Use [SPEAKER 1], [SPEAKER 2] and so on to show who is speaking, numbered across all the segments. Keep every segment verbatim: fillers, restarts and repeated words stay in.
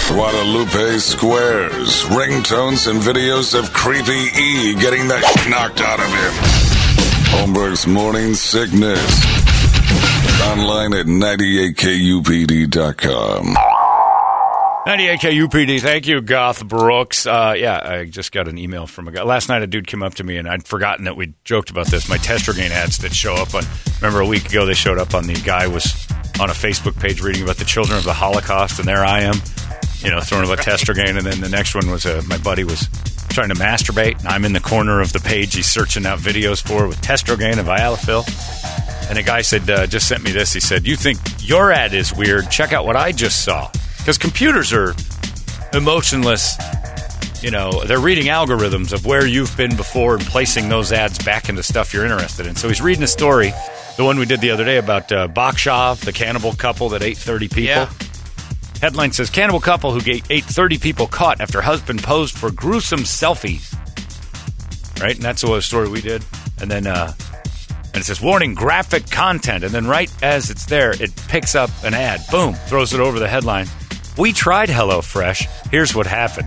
[SPEAKER 1] Guadalupe squares, ringtones, and videos of Creepy E getting the sh- knocked out of him. Holmberg's Morning Sickness. Online at ninety-eight K U P D dot com.
[SPEAKER 2] ninety-eight K U P D. Thank you, Garth Brooks. Uh, yeah, I just got an email from a guy. Last night a dude came up to me, and I'd forgotten that we joked about this. My Testogain ads that show up on, remember a week ago they showed up on the guy was on a Facebook page reading about the children of the Holocaust, and there I am, you know, throwing about Testogain. And then the next one was uh, my buddy was trying to masturbate, and I'm in the corner of the page he's searching out videos for with Testogain and Vialafil. And a guy said, uh, just sent me this. He said, you think your ad is weird? Check out what I just saw. Because computers are emotionless, you know, they're reading algorithms of where you've been before and placing those ads back into stuff you're interested in. So he's reading a story, the one we did the other day about uh, Bakhshov, the cannibal couple that ate thirty people. Yeah. Headline says, cannibal couple who ate thirty people caught after husband posed for gruesome selfies. Right? And that's the story we did. And then... Uh, And it says, warning, graphic content. And then right as it's there, it picks up an ad. Boom. Throws it over the headline. We tried HelloFresh. Here's what happened.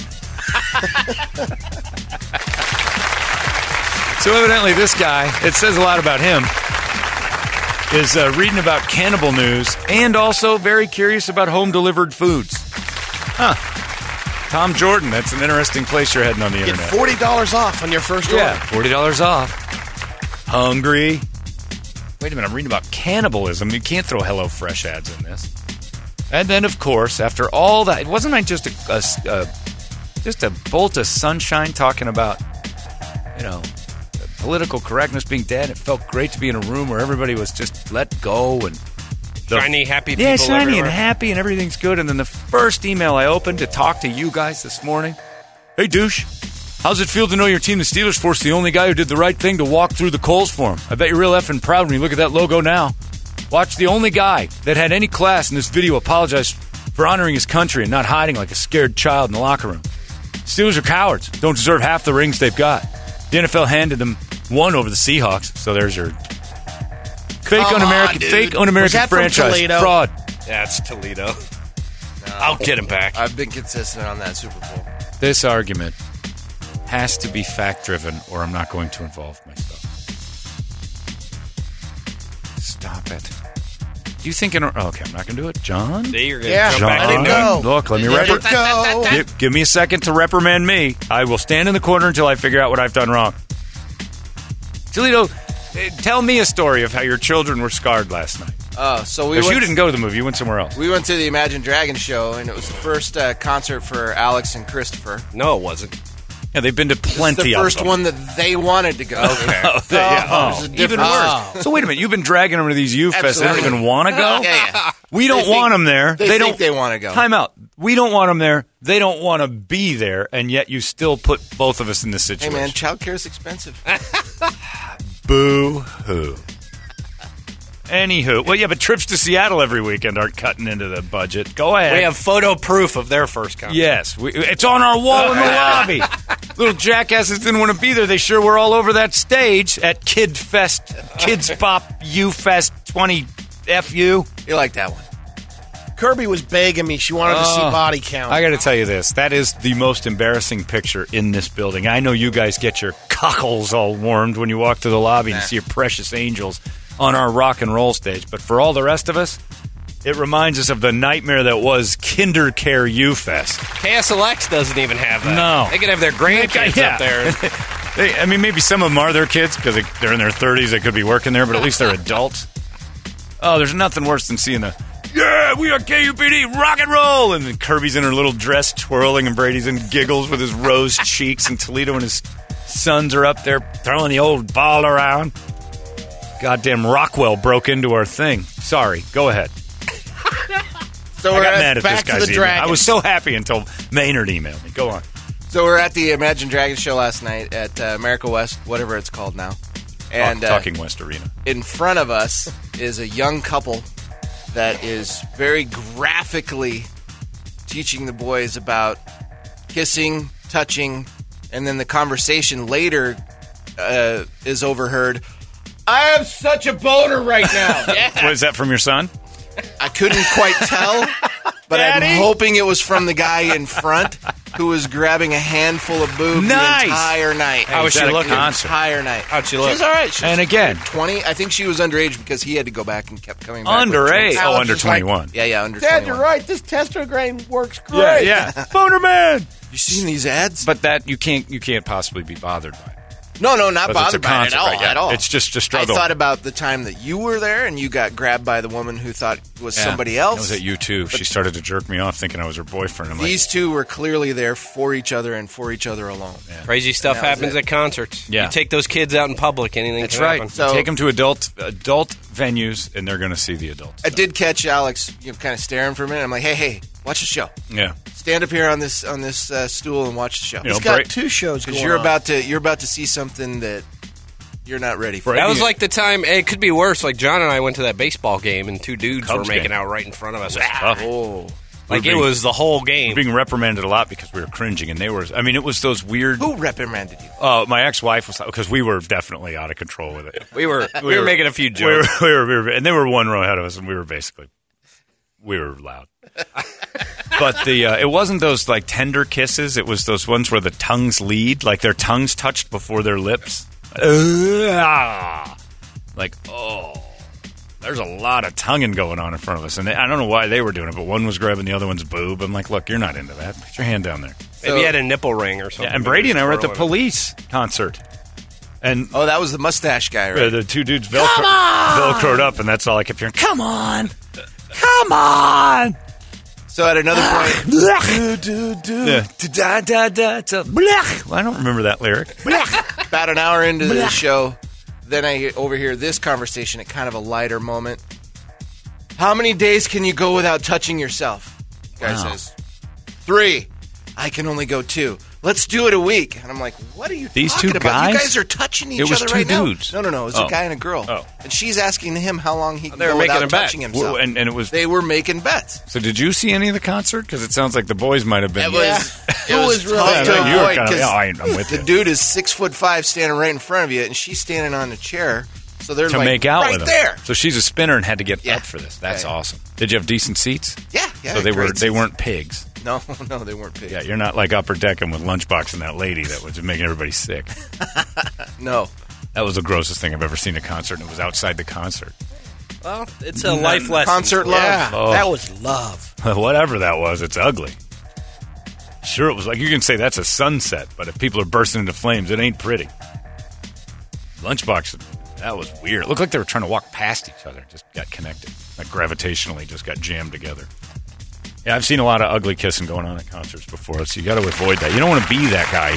[SPEAKER 2] So evidently this guy, it says a lot about him, is uh, reading about cannibal news and also very curious about home-delivered foods. Huh. Tom Jordan, that's an interesting place you're heading on the
[SPEAKER 3] Get
[SPEAKER 2] internet.
[SPEAKER 3] forty dollars off on your first order.
[SPEAKER 2] Yeah, forty dollars off. Hungry. Wait a minute, I'm reading about cannibalism. You can't throw HelloFresh ads in this. And then, of course, after all that, wasn't I just a, a, a just a bolt of sunshine talking about, you know, political correctness being dead? It felt great to be in a room where everybody was just let go and the,
[SPEAKER 4] shiny, happy people
[SPEAKER 2] yeah, shiny
[SPEAKER 4] everywhere.
[SPEAKER 2] and happy and everything's good. And then the first email I opened to talk to you guys this morning, hey, douche. How's it feel to know your team, the Steelers, forced the only guy who did the right thing to walk through the coals for him? I bet you're real effing proud when you look at that logo now. Watch the only guy that had any class in this video apologize for honoring his country and not hiding like a scared child in the locker room. Steelers are cowards. Don't deserve half the rings they've got. The N F L handed them one over the Seahawks, so there's your fake
[SPEAKER 3] Come
[SPEAKER 2] un-American,
[SPEAKER 3] on,
[SPEAKER 2] fake un-American franchise fraud.
[SPEAKER 4] Yeah, it's Toledo. No. I'll get him back.
[SPEAKER 3] I've been consistent on that Super Bowl.
[SPEAKER 2] This argument has to be fact-driven, or I'm not going to involve myself. Stop it. Do you think... In, oh, okay, I'm not going to do it. John?
[SPEAKER 4] See, you're gonna
[SPEAKER 3] Yeah,
[SPEAKER 4] jump
[SPEAKER 2] John,
[SPEAKER 4] back
[SPEAKER 3] let
[SPEAKER 4] into
[SPEAKER 3] it
[SPEAKER 4] it.
[SPEAKER 3] go.
[SPEAKER 2] Look, let me
[SPEAKER 3] Let
[SPEAKER 2] repri-
[SPEAKER 3] it go.
[SPEAKER 2] give, give me a second to reprimand me. I will stand in the corner until I figure out what I've done wrong. Toledo, eh, tell me a story of how your children were scarred last night.
[SPEAKER 3] Oh, so we
[SPEAKER 2] Because
[SPEAKER 3] went,
[SPEAKER 2] you didn't go to the movie. You went somewhere else.
[SPEAKER 3] we went to the Imagine Dragons show, and it was the first uh, concert for Alex and Christopher.
[SPEAKER 4] No, it wasn't.
[SPEAKER 2] Yeah, they've been to
[SPEAKER 3] It's
[SPEAKER 2] plenty
[SPEAKER 3] the
[SPEAKER 2] of
[SPEAKER 3] first
[SPEAKER 2] them.
[SPEAKER 3] one that they wanted to go. Okay.
[SPEAKER 2] Oh, they- yeah.
[SPEAKER 3] Oh,
[SPEAKER 2] Oh,
[SPEAKER 3] there's a
[SPEAKER 2] even
[SPEAKER 3] difference.
[SPEAKER 2] worse.
[SPEAKER 3] Oh.
[SPEAKER 2] So wait a minute. You've been dragging them to these youth fests. They don't
[SPEAKER 3] Absolutely.
[SPEAKER 2] even want to go?
[SPEAKER 3] Yeah, yeah.
[SPEAKER 2] We don't
[SPEAKER 3] They think-
[SPEAKER 2] want them there.
[SPEAKER 3] they
[SPEAKER 2] don't.
[SPEAKER 3] think they wanna go.
[SPEAKER 2] Time out. We don't want them there. They don't want to be there, and yet you still put both of us in this
[SPEAKER 3] Hey,
[SPEAKER 2] situation.
[SPEAKER 3] man, childcare is expensive.
[SPEAKER 2] Boo-hoo. Anywho. Well, yeah, but trips to Seattle every weekend aren't cutting into the budget. Go ahead.
[SPEAKER 4] We have photo proof of their first concert.
[SPEAKER 2] Yes. We, it's on our wall in the lobby. Little jackasses didn't want to be there. They sure were all over that stage at Kid Fest, Kids Pop U Fest twenty F U.
[SPEAKER 3] You like that one?
[SPEAKER 5] Kirby was begging me. She wanted to see
[SPEAKER 2] Oh,
[SPEAKER 5] body count.
[SPEAKER 2] I got to tell you this. That is the most embarrassing picture in this building. I know you guys get your cockles all warmed when you walk through the lobby and see your precious angels on our rock and roll stage. But for all the rest of us, it reminds us of the nightmare that was KinderCare U-Fest.
[SPEAKER 4] K S L X doesn't even have that.
[SPEAKER 2] No.
[SPEAKER 4] They could have their grandkids
[SPEAKER 2] Yeah.
[SPEAKER 4] up there.
[SPEAKER 2] They, I mean, maybe some of them are their kids because they, they're in their thirties. They could be working there, but at least they're adults. Oh, there's nothing worse than seeing the, yeah, we are K U P D, rock and roll. And then Kirby's in her little dress twirling, and Brady's in giggles with his rose cheeks, and Toledo and his sons are up there throwing the old ball around. Goddamn Rockwell broke into our thing. Sorry, go ahead.
[SPEAKER 3] So
[SPEAKER 2] I
[SPEAKER 3] we're
[SPEAKER 2] got
[SPEAKER 3] at,
[SPEAKER 2] mad at
[SPEAKER 5] back
[SPEAKER 2] this
[SPEAKER 5] to
[SPEAKER 2] guy's
[SPEAKER 5] the
[SPEAKER 2] email. I
[SPEAKER 5] Dragons.
[SPEAKER 2] was so happy until Maynard emailed me. Go on.
[SPEAKER 3] So we're at the Imagine Dragons show last night at uh, America West, whatever it's called now. And
[SPEAKER 2] Talk,
[SPEAKER 3] uh,
[SPEAKER 2] Talking West Arena.
[SPEAKER 3] in front of us is a young couple that is very graphically teaching the boys about kissing, touching, and then the conversation later uh, is overheard. I have such a boner right now.
[SPEAKER 2] What is that from your son?
[SPEAKER 3] I couldn't quite tell, but
[SPEAKER 2] Daddy?
[SPEAKER 3] I'm hoping it was from the guy in front who was grabbing a handful of boob
[SPEAKER 2] Nice.
[SPEAKER 3] the entire night.
[SPEAKER 2] How was she looking?
[SPEAKER 3] The entire night.
[SPEAKER 4] How'd she look?
[SPEAKER 3] She was all right. She was
[SPEAKER 2] And again-
[SPEAKER 3] twenty. I think she was underage because he had to go back and kept coming back. with
[SPEAKER 2] Underage.
[SPEAKER 3] drinks.
[SPEAKER 2] Oh,
[SPEAKER 5] Alex
[SPEAKER 2] under
[SPEAKER 5] is like,
[SPEAKER 2] twenty-one.
[SPEAKER 3] Yeah, yeah, under
[SPEAKER 5] Dad,
[SPEAKER 3] twenty-one.
[SPEAKER 5] you're right. This testosterone works
[SPEAKER 2] Yeah,
[SPEAKER 5] great.
[SPEAKER 2] yeah. Boner man.
[SPEAKER 3] You seen these ads?
[SPEAKER 2] But that you can't you can't possibly be bothered by it.
[SPEAKER 3] No, no, not
[SPEAKER 2] Because it's a
[SPEAKER 3] bothered by it
[SPEAKER 2] concert,
[SPEAKER 3] at all.
[SPEAKER 2] right? Yeah.
[SPEAKER 3] At all.
[SPEAKER 2] It's just a struggle.
[SPEAKER 3] I thought about the time that you were there and you got grabbed by the woman who thought was
[SPEAKER 2] Yeah.
[SPEAKER 3] somebody else.
[SPEAKER 2] That was at you too. She started to jerk me off thinking I was her boyfriend. I'm
[SPEAKER 3] These two were clearly there for each other and for each other alone.
[SPEAKER 4] Crazy stuff
[SPEAKER 3] And that was
[SPEAKER 4] happens
[SPEAKER 3] it.
[SPEAKER 4] at concerts.
[SPEAKER 2] Yeah.
[SPEAKER 4] You take those kids out in public, anything
[SPEAKER 2] That's
[SPEAKER 4] can
[SPEAKER 2] right.
[SPEAKER 4] happen.
[SPEAKER 3] So-
[SPEAKER 2] Take them to adult adult venues, and they're going to see the adults.
[SPEAKER 3] I did catch Alex, you know, kind of staring for a minute. I'm like, hey, hey, watch the show.
[SPEAKER 2] Yeah.
[SPEAKER 3] Stand up here on this on this uh, stool and watch the show.
[SPEAKER 2] You know,
[SPEAKER 5] He's got
[SPEAKER 2] Bra-
[SPEAKER 5] two shows
[SPEAKER 3] Because
[SPEAKER 5] going
[SPEAKER 3] you're
[SPEAKER 5] on.
[SPEAKER 3] about to you're about to see something that you're not ready for.
[SPEAKER 4] That was like the time, it could be worse. Like John and I went to that baseball game, and two dudes
[SPEAKER 2] Cubs
[SPEAKER 4] were making
[SPEAKER 2] game.
[SPEAKER 4] out right in front of us.
[SPEAKER 2] tough.
[SPEAKER 3] Oh,
[SPEAKER 4] Like
[SPEAKER 2] We're
[SPEAKER 4] it
[SPEAKER 2] being-
[SPEAKER 4] was the whole game.
[SPEAKER 2] being reprimanded a lot because we were cringing, and they were. I mean, it was those weird.
[SPEAKER 3] who reprimanded you?
[SPEAKER 2] Oh, my ex-wife was because we were definitely out of control with it.
[SPEAKER 4] We were we were making a few
[SPEAKER 2] We were,
[SPEAKER 4] jokes.
[SPEAKER 2] we were, we were, and they were one row ahead of us, and we were basically we were loud. But the uh, it wasn't those like tender kisses. It was those ones where the tongues lead, like their tongues touched before their lips. Ah. Like, oh, there's a lot of tonguing going on in front of us, and they, I don't know why they were doing it, but one was grabbing the other one's boob. I'm like, look, you're not into that. Put your hand down there.
[SPEAKER 4] Maybe he had a nipple ring or something.
[SPEAKER 2] Yeah, and Brady and I were at the
[SPEAKER 4] Twirling.
[SPEAKER 2] Police concert, and
[SPEAKER 3] Oh, that was the mustache guy,
[SPEAKER 2] uh,
[SPEAKER 3] right?
[SPEAKER 2] the two dudes velcro- velcroed up, and that's all I kept hearing. Come on, come on.
[SPEAKER 3] So at another point,
[SPEAKER 2] do, do, do. Yeah. Da, da, da, da. Blech. Well, I don't remember that lyric.
[SPEAKER 3] about an hour into the show, then I overhear this conversation at kind of a lighter moment. How many days can you go without touching yourself? The guy
[SPEAKER 2] Wow.
[SPEAKER 3] says, three. I can only go two. Let's do it a week. And I'm like, what are you
[SPEAKER 2] These
[SPEAKER 3] talking
[SPEAKER 2] two
[SPEAKER 3] about? You
[SPEAKER 2] guys?
[SPEAKER 3] guys are touching each
[SPEAKER 2] It was
[SPEAKER 3] other
[SPEAKER 2] two
[SPEAKER 3] right
[SPEAKER 2] dudes.
[SPEAKER 3] now. No, no, no. It was
[SPEAKER 2] Oh.
[SPEAKER 3] a guy and a girl.
[SPEAKER 2] Oh.
[SPEAKER 3] And she's asking him how long he can
[SPEAKER 4] They were
[SPEAKER 3] go
[SPEAKER 4] making
[SPEAKER 3] without
[SPEAKER 4] a bet.
[SPEAKER 3] touching himself.
[SPEAKER 2] Well, and, and it was.
[SPEAKER 3] They were making bets.
[SPEAKER 2] So, did you see any of the concert? Because it sounds like the boys might have been.
[SPEAKER 3] It was, it
[SPEAKER 5] It
[SPEAKER 3] was
[SPEAKER 5] was
[SPEAKER 3] tough
[SPEAKER 5] really
[SPEAKER 3] to
[SPEAKER 2] Yeah, no, you were
[SPEAKER 3] avoid
[SPEAKER 2] kind of.
[SPEAKER 3] 'cause
[SPEAKER 2] Yeah, I, I'm with
[SPEAKER 3] the
[SPEAKER 2] you.
[SPEAKER 3] dude is six foot five standing right in front of you, and she's standing on a chair. So they're
[SPEAKER 2] To
[SPEAKER 3] like
[SPEAKER 2] make out
[SPEAKER 3] right
[SPEAKER 2] with him.
[SPEAKER 3] there.
[SPEAKER 2] So she's a spinner and had to get
[SPEAKER 3] Yeah.
[SPEAKER 2] up for this. That's
[SPEAKER 3] Yeah, yeah.
[SPEAKER 2] awesome. Did you have decent seats?
[SPEAKER 3] Yeah, yeah.
[SPEAKER 2] so they were.
[SPEAKER 3] great
[SPEAKER 2] They
[SPEAKER 3] seats.
[SPEAKER 2] weren't pigs.
[SPEAKER 3] No, no, they weren't pigs.
[SPEAKER 2] Yeah, you're not like upper decking with Lunchbox and that lady that was making everybody sick.
[SPEAKER 3] No.
[SPEAKER 2] That was the grossest thing I've ever seen at a concert, and it was outside the concert.
[SPEAKER 4] Well, it's a life lesson.
[SPEAKER 3] Concert love.
[SPEAKER 5] Yeah,
[SPEAKER 2] Oh.
[SPEAKER 5] that was love.
[SPEAKER 2] Whatever that was, it's ugly. Sure, it was like you can say that's a sunset, but if people are bursting into flames, it ain't pretty. Lunchbox, that was weird. It looked like they were trying to walk past each other. Just got connected, like gravitationally, just got jammed together. Yeah, I've seen a lot of ugly kissing going on at concerts before, so you got to avoid that. You don't want to be that guy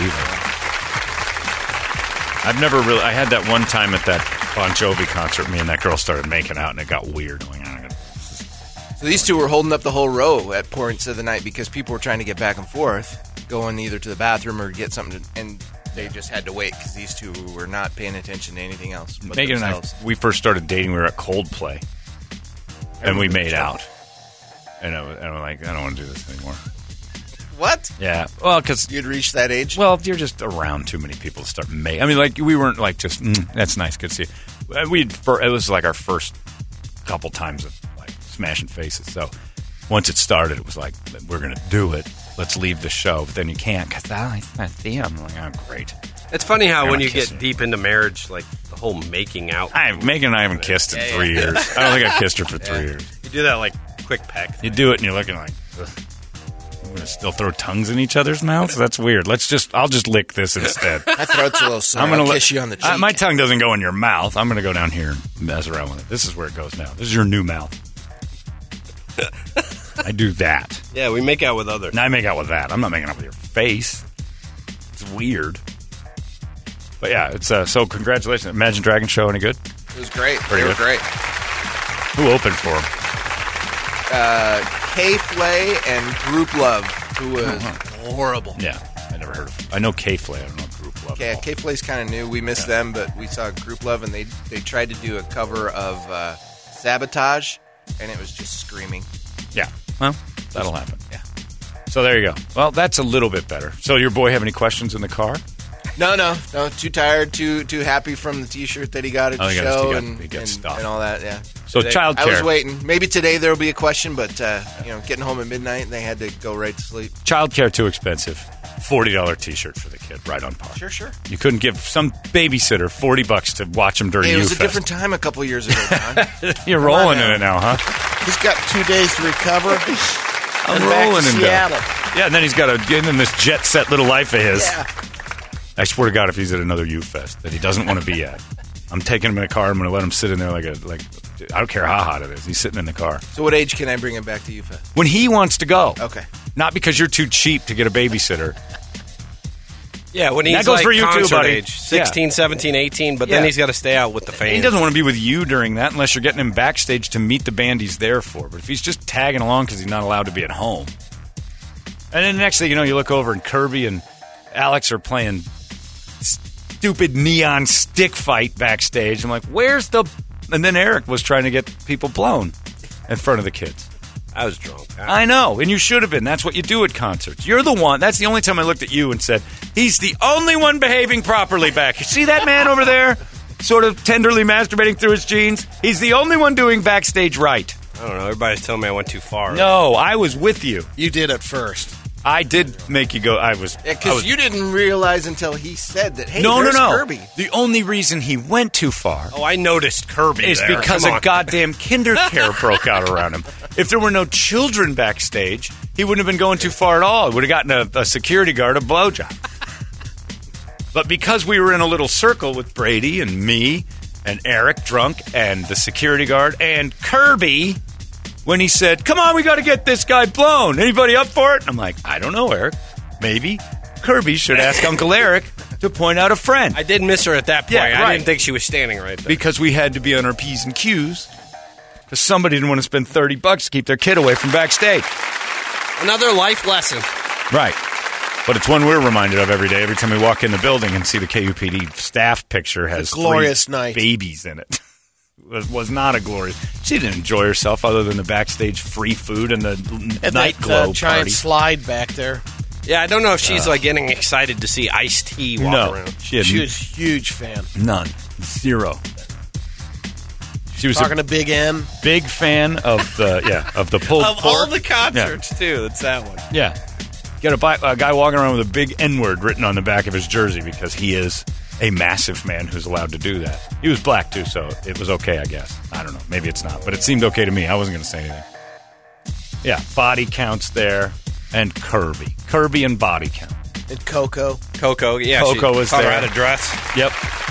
[SPEAKER 2] either. I've never really. I had that one time at that Bon Jovi concert. Me and that girl started making out, and it got weird. I'm like, "Ah, I'm gonna-"
[SPEAKER 3] So these two were holding up the whole row at points of the night because people were trying to get back and forth, going either to the bathroom or get something, to, and they just had to wait because these two were not paying attention to anything else but
[SPEAKER 2] Megan and I,
[SPEAKER 3] themselves.
[SPEAKER 2] we first started dating. We were at Coldplay, and we made out. And I was, and I'm like, I don't want to do this anymore.
[SPEAKER 3] What?
[SPEAKER 2] Yeah, well, because
[SPEAKER 3] You'd reached that age?
[SPEAKER 2] well, you're just around too many people to start making. I mean, like we weren't like just mm, that's nice, good to see you. We it was like our first couple times of like smashing faces. So once it started, it was like we're gonna do it. Let's leave the show, but then you can't because I, I see him. I'm like, oh, great.
[SPEAKER 4] It's funny how
[SPEAKER 2] You're
[SPEAKER 4] when
[SPEAKER 2] not
[SPEAKER 4] you
[SPEAKER 2] kissing.
[SPEAKER 4] get deep into marriage, like the whole making out.
[SPEAKER 2] I Megan and I haven't kissed in three years. I don't think I've kissed her for three years.
[SPEAKER 4] You do that like quick peck.
[SPEAKER 2] You do it, and you're looking like, ugh. We're gonna still throw tongues in each other's mouths. That's weird. Let's just, I'll just lick this instead.
[SPEAKER 3] My throat's a little sore.
[SPEAKER 2] I'm gonna
[SPEAKER 3] I'll
[SPEAKER 2] let-
[SPEAKER 3] kiss you on the cheek.
[SPEAKER 2] I- my tongue doesn't go in your mouth. I'm gonna go down here and mess around with it. This is where it goes now. This is your new mouth. I do that.
[SPEAKER 4] Yeah, we make out with others.
[SPEAKER 2] And I make out with that. I'm not making out with your face. It's weird. But yeah, it's uh, so congratulations. Imagine Dragon show any good?
[SPEAKER 3] It was great.
[SPEAKER 2] Pretty
[SPEAKER 3] they were
[SPEAKER 2] good.
[SPEAKER 3] great.
[SPEAKER 2] Who opened for him?
[SPEAKER 3] Kay Flay and Group Love, who was horrible.
[SPEAKER 2] Yeah, I never heard of. I know K-Flay. I don't know Group Love.
[SPEAKER 3] Yeah,
[SPEAKER 2] at all.
[SPEAKER 3] Kay Flay's kind of new. We missed them, but we saw Group Love, and they they tried to do a cover of uh, Sabotage, and it was just screaming.
[SPEAKER 2] Yeah. Well, that'll happen.
[SPEAKER 3] Yeah.
[SPEAKER 2] So there you go. Well, that's a little bit better. So your boy have any questions in the car?
[SPEAKER 3] No, no, no. Too tired, too too happy from the T-shirt that he got at
[SPEAKER 2] Oh,
[SPEAKER 3] the
[SPEAKER 2] he got his-
[SPEAKER 3] show,
[SPEAKER 2] he got-
[SPEAKER 3] and,
[SPEAKER 2] he got
[SPEAKER 3] and,
[SPEAKER 2] stuff.
[SPEAKER 3] and all that. Yeah.
[SPEAKER 2] So child
[SPEAKER 3] I was
[SPEAKER 2] care.
[SPEAKER 3] waiting. Maybe today there will be a question, but uh, you know, getting home at midnight and they had to go right to sleep.
[SPEAKER 2] Child care too expensive. forty dollars T-shirt for the kid, right on par.
[SPEAKER 3] Sure, sure.
[SPEAKER 2] You couldn't give some babysitter forty bucks to watch him during
[SPEAKER 3] Hey, it was
[SPEAKER 2] U
[SPEAKER 3] a
[SPEAKER 2] Fest.
[SPEAKER 3] different time a couple years ago, John.
[SPEAKER 2] You're rolling in
[SPEAKER 3] now.
[SPEAKER 2] it now, huh?
[SPEAKER 5] He's got two days to recover.
[SPEAKER 2] I'm
[SPEAKER 5] and back
[SPEAKER 2] rolling
[SPEAKER 5] to
[SPEAKER 2] in
[SPEAKER 5] Seattle.
[SPEAKER 2] Yeah, and then he's got to get in this jet set little life of his.
[SPEAKER 5] Yeah.
[SPEAKER 2] I swear to God, if he's at another U Fest that he doesn't want to be at, I'm taking him in a car. I'm going to let him sit in there like a like. I don't care how hot it is. He's sitting in the car
[SPEAKER 3] So what age can I bring him back to U Fest?
[SPEAKER 2] when he wants to go.
[SPEAKER 3] Okay.
[SPEAKER 2] Not because you're too cheap to get a babysitter.
[SPEAKER 4] Yeah, when he's
[SPEAKER 2] That goes
[SPEAKER 4] like
[SPEAKER 2] for you too,
[SPEAKER 4] concert
[SPEAKER 2] buddy.
[SPEAKER 4] age, sixteen, seventeen, eighteen, but then
[SPEAKER 2] Yeah.
[SPEAKER 4] he's got to stay out with the fans.
[SPEAKER 2] He doesn't want to be with you during that unless you're getting him backstage to meet the band he's there for. But if he's just tagging along because he's not allowed to be at home. And then the next thing you know, you look over and Kirby and Alex are playing stupid neon stick fight backstage. I'm like, where's the... And then Eric was trying to get people blown in front of the kids.
[SPEAKER 4] I was drunk.
[SPEAKER 2] I know, and you should have been. That's what you do at concerts. You're the one. That's the only time I looked at you and said, he's the only one behaving properly back. You see that man over there? Sort of tenderly masturbating through his jeans? He's the only one doing backstage right.
[SPEAKER 4] I don't know. Everybody's telling me I went too far.
[SPEAKER 2] No, I was with you.
[SPEAKER 5] You did it first.
[SPEAKER 2] I did make you go. I was.
[SPEAKER 3] Yeah,
[SPEAKER 2] I
[SPEAKER 3] because
[SPEAKER 2] was-
[SPEAKER 3] you didn't realize until he said that, hey,
[SPEAKER 2] no, no,
[SPEAKER 3] there's
[SPEAKER 2] no.
[SPEAKER 3] Kirby.
[SPEAKER 2] The only reason he went too far
[SPEAKER 4] Oh, I noticed Kirby
[SPEAKER 2] is
[SPEAKER 4] there.
[SPEAKER 2] because
[SPEAKER 4] Come
[SPEAKER 2] a
[SPEAKER 4] on.
[SPEAKER 2] goddamn kinder care broke out around him. If there were no children backstage, he wouldn't have been going too far at all. He would have gotten a, a security guard a blowjob. But because we were in a little circle with Brady and me and Eric drunk and the security guard and Kirby, when he said, come on, we got to get this guy blown. Anybody up for it? I'm like, I don't know, Eric. Maybe Kirby should ask Uncle Eric to point out a friend.
[SPEAKER 4] I did miss her at that point.
[SPEAKER 2] Yeah,
[SPEAKER 4] I
[SPEAKER 2] right.
[SPEAKER 4] didn't think she was standing right there.
[SPEAKER 2] Because we had to be on our P's and Q's. Because somebody didn't want to spend thirty bucks to keep their kid away from backstage.
[SPEAKER 4] Another life lesson.
[SPEAKER 2] Right. But it's one we're reminded of every day. Every time we walk in the building and see the K U P D staff picture has
[SPEAKER 5] A glorious
[SPEAKER 2] three
[SPEAKER 5] night.
[SPEAKER 2] babies in it. It was not a glorious. She didn't enjoy herself other than the backstage free food and the
[SPEAKER 5] And
[SPEAKER 2] night
[SPEAKER 5] that
[SPEAKER 2] glow
[SPEAKER 5] uh, giant
[SPEAKER 2] party.
[SPEAKER 5] slide back there.
[SPEAKER 4] Yeah, I don't know if she's like getting excited to see Ice-T walk
[SPEAKER 2] no,
[SPEAKER 4] around.
[SPEAKER 2] she had
[SPEAKER 5] She was a huge fan.
[SPEAKER 2] none, zero. She was
[SPEAKER 5] Talking
[SPEAKER 2] a
[SPEAKER 5] to Big N.
[SPEAKER 2] big fan of the yeah of the pulled
[SPEAKER 4] Of
[SPEAKER 2] pork.
[SPEAKER 4] all the concerts, too. That's that one.
[SPEAKER 2] Yeah. Get a, bi- a guy walking around with a big N-word written on the back of his jersey because he is a massive man who's allowed to do that. He was black, too, so it was okay, I guess. I don't know. Maybe it's not. But it seemed okay to me. I wasn't going to say anything. Yeah, body counts there. And Kirby. Kirby and body count.
[SPEAKER 5] And Coco.
[SPEAKER 4] Coco, yeah.
[SPEAKER 2] Coco
[SPEAKER 4] she
[SPEAKER 2] was
[SPEAKER 4] taught her
[SPEAKER 2] there.
[SPEAKER 4] how to dress.
[SPEAKER 2] Yep.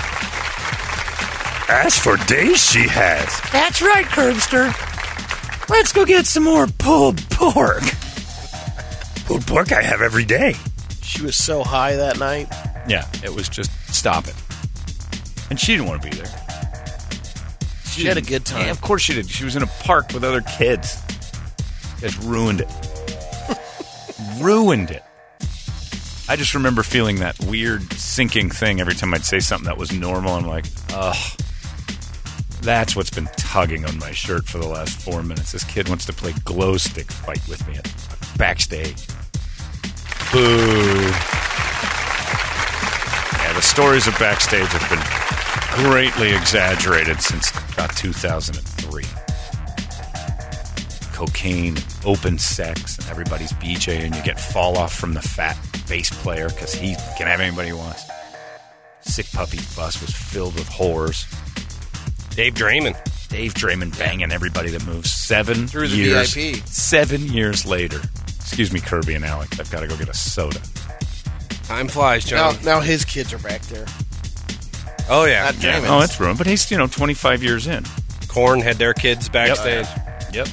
[SPEAKER 2] As for days she has. That's right, Curbster. Let's go get some more pulled pork. Pulled pork I have every day.
[SPEAKER 5] She was so high that night.
[SPEAKER 2] Yeah, it was just stop it. And she didn't want to be there.
[SPEAKER 5] She had a
[SPEAKER 2] didn't-
[SPEAKER 5] good time.
[SPEAKER 2] Yeah, of course she did. She was in a park with other kids. Just ruined it. ruined it. I just remember feeling that weird sinking thing every time I'd say something that was normal. I'm like, ugh. That's what's been tugging on my shirt for the last four minutes. This kid wants to play glow stick fight with me at backstage. Boo. Yeah, the stories of backstage have been greatly exaggerated since about two thousand three. Cocaine, open sex, and everybody's BJing. You get fall off from the fat bass player because he can have anybody he wants. Sick Puppy's bus was filled with whores.
[SPEAKER 4] Dave Draymond.
[SPEAKER 2] Dave Draymond banging everybody that moves. Seven
[SPEAKER 3] Through the
[SPEAKER 2] years.
[SPEAKER 3] V I P.
[SPEAKER 2] Seven years later. Excuse me, Kirby and Alex. I've got to go get a soda.
[SPEAKER 4] Time flies,
[SPEAKER 5] Now,
[SPEAKER 4] John.
[SPEAKER 5] now his kids are back there.
[SPEAKER 4] Oh, yeah.
[SPEAKER 3] Not
[SPEAKER 2] Yeah.
[SPEAKER 3] Draymond's.
[SPEAKER 2] Oh, it's ruined. But he's, you know, twenty-five years in.
[SPEAKER 4] Korn had their kids backstage.
[SPEAKER 2] Yep.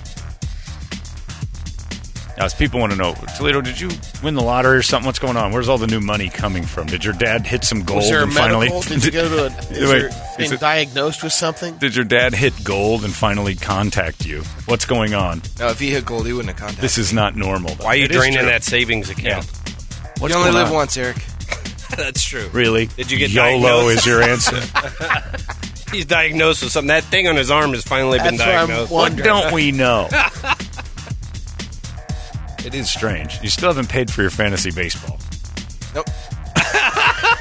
[SPEAKER 2] Now, as people want to know, Toledo, did you win the lottery or something? What's going on? Where's all the new money coming from? Did your dad hit some gold
[SPEAKER 5] Was there a
[SPEAKER 2] and
[SPEAKER 5] medical?
[SPEAKER 2] finally?
[SPEAKER 5] Did you go to a... Is
[SPEAKER 2] Wait,
[SPEAKER 5] there
[SPEAKER 2] is
[SPEAKER 5] been
[SPEAKER 2] it-
[SPEAKER 5] diagnosed with something?
[SPEAKER 2] Did your dad hit gold and finally contact you? What's going on?
[SPEAKER 3] No, if he hit gold, he wouldn't have contacted.
[SPEAKER 2] This is not normal. Though.
[SPEAKER 4] Why are you
[SPEAKER 2] It is
[SPEAKER 4] draining
[SPEAKER 2] true.
[SPEAKER 4] that savings account?
[SPEAKER 2] What's
[SPEAKER 3] you only
[SPEAKER 2] going
[SPEAKER 3] live
[SPEAKER 2] on?
[SPEAKER 3] once, Eric.
[SPEAKER 4] That's true.
[SPEAKER 2] Really?
[SPEAKER 4] Did you get
[SPEAKER 2] YOLO
[SPEAKER 4] diagnosed?
[SPEAKER 2] is your answer?
[SPEAKER 4] He's diagnosed with something. That thing on his arm has finally been
[SPEAKER 5] That's what I'm
[SPEAKER 4] diagnosed.
[SPEAKER 2] What
[SPEAKER 5] wondering.
[SPEAKER 2] don't we know? It is strange. You still haven't paid for your fantasy baseball.
[SPEAKER 3] Nope.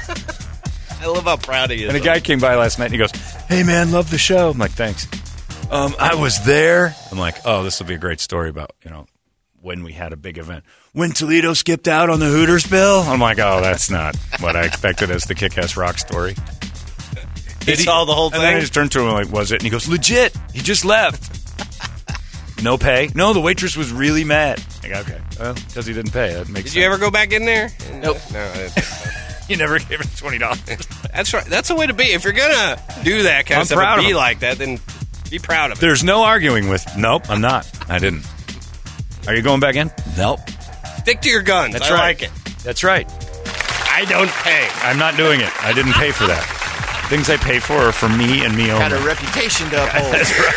[SPEAKER 4] I love how proud he is.
[SPEAKER 2] And a
[SPEAKER 4] of
[SPEAKER 2] guy
[SPEAKER 4] it.
[SPEAKER 2] came by last night and he goes, "Hey man, love the show." I'm like, "Thanks." Um, I was there. I'm like, oh, this will be a great story about, you know, when we had a big event. When Toledo skipped out on the Hooters bill? I'm like, oh, that's not what I expected as the Kick-Ass Rock story.
[SPEAKER 4] He saw the whole
[SPEAKER 2] And then I
[SPEAKER 4] thing?
[SPEAKER 2] just turned to him and like, was it? And he goes, legit. He just left. No pay? No, the waitress was really mad. Like, okay, well, because he didn't pay. That makes
[SPEAKER 4] Did
[SPEAKER 2] sense.
[SPEAKER 4] you ever go back in there?
[SPEAKER 3] Nope.
[SPEAKER 4] No, I didn't think so.
[SPEAKER 2] You never gave him twenty dollars.
[SPEAKER 4] That's right. That's the way to be. If you're gonna do that kind
[SPEAKER 2] I'm
[SPEAKER 4] of stuff
[SPEAKER 2] proud
[SPEAKER 4] and
[SPEAKER 2] of
[SPEAKER 4] be
[SPEAKER 2] him.
[SPEAKER 4] like that, then be proud of it.
[SPEAKER 2] There's no arguing with, nope, I'm not. I didn't. Are you going back in? Nope.
[SPEAKER 4] Stick to your guns.
[SPEAKER 2] That's
[SPEAKER 4] I
[SPEAKER 2] right.
[SPEAKER 4] like it.
[SPEAKER 2] That's right.
[SPEAKER 4] I don't pay.
[SPEAKER 2] I'm not doing it. I didn't pay for that. Things I pay for are for me and me only.
[SPEAKER 3] Got a reputation to uphold.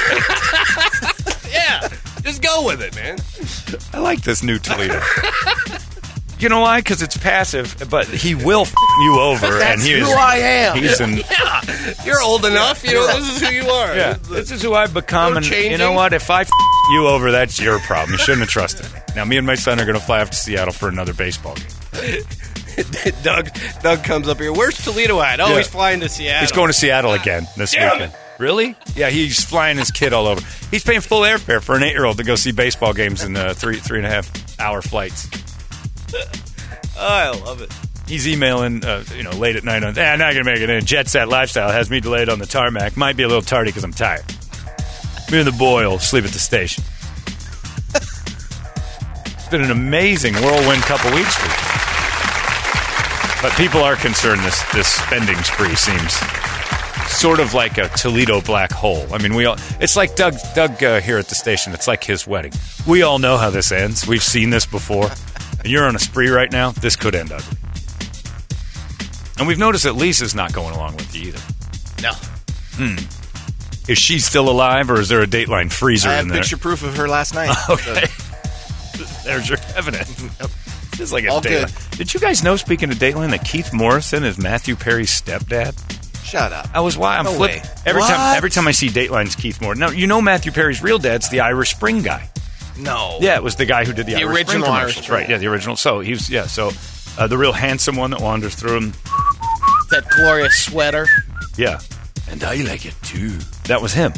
[SPEAKER 4] Yeah. Just go with it, man.
[SPEAKER 2] I like this new Toledo. You know why? Because it's passive, but he will f- you over, and
[SPEAKER 5] That's
[SPEAKER 2] he
[SPEAKER 5] who
[SPEAKER 2] is.
[SPEAKER 5] I am.
[SPEAKER 2] He's an
[SPEAKER 4] Yeah. You're old enough. You know, this is who you are.
[SPEAKER 2] yeah. This is who I've become,
[SPEAKER 4] No
[SPEAKER 2] and you
[SPEAKER 4] changing.
[SPEAKER 2] know what? If I f- you over, that's your problem. You shouldn't have trusted me. Now, me and my son are going to fly off to Seattle for another baseball game.
[SPEAKER 4] Doug Doug comes up here. Where's Toledo at? Oh,
[SPEAKER 2] Yeah.
[SPEAKER 4] he's flying to Seattle.
[SPEAKER 2] He's going to Seattle again this
[SPEAKER 4] Damn
[SPEAKER 2] weekend.
[SPEAKER 4] it.
[SPEAKER 2] Really? Yeah, he's flying his kid all over. He's paying full airfare for an eight-year-old to go see baseball games in uh, three three and a half hour flights.
[SPEAKER 4] Oh, I love it.
[SPEAKER 2] He's emailing, uh, you know, late at night on. Eh, I'm not gonna make it in. Jet set lifestyle has me delayed on the tarmac. Might be a little tardy because I'm tired. Me and the boy will sleep at the station. It's been an amazing whirlwind couple weeks for you. But people are concerned this this spending spree seems sort of like a Toledo black hole. I mean, we all. It's like Doug Doug uh, here at the station. It's like his wedding. We all know how this ends. We've seen this before. And you're on a spree right now. This could end ugly. And we've noticed that Lisa's not going along with you either.
[SPEAKER 3] No.
[SPEAKER 2] Is she still alive, or is there a Dateline freezer
[SPEAKER 3] I have
[SPEAKER 2] in there?
[SPEAKER 3] picture proof of her last night.
[SPEAKER 2] Okay. There's your evidence. This is like a
[SPEAKER 3] All
[SPEAKER 2] Dateline. Did you guys know, speaking of Dateline, that Keith Morrison is Matthew Perry's stepdad?
[SPEAKER 3] Shut up.
[SPEAKER 2] I was why I'm
[SPEAKER 3] No
[SPEAKER 2] flipping.
[SPEAKER 3] way.
[SPEAKER 2] Every
[SPEAKER 3] What?
[SPEAKER 2] time every time I see Dateline's Keith Morrison. Now, you know Matthew Perry's real dad's the Irish Spring guy.
[SPEAKER 3] No.
[SPEAKER 2] Yeah, it was the guy who did the,
[SPEAKER 5] The
[SPEAKER 2] Irish Spring
[SPEAKER 5] original Irish
[SPEAKER 2] commercials.
[SPEAKER 5] Spring.
[SPEAKER 2] Right, yeah, the original. So he was, yeah, so uh, the real handsome one that wanders through him.
[SPEAKER 5] That glorious sweater.
[SPEAKER 2] Yeah. And I like it too. That was him.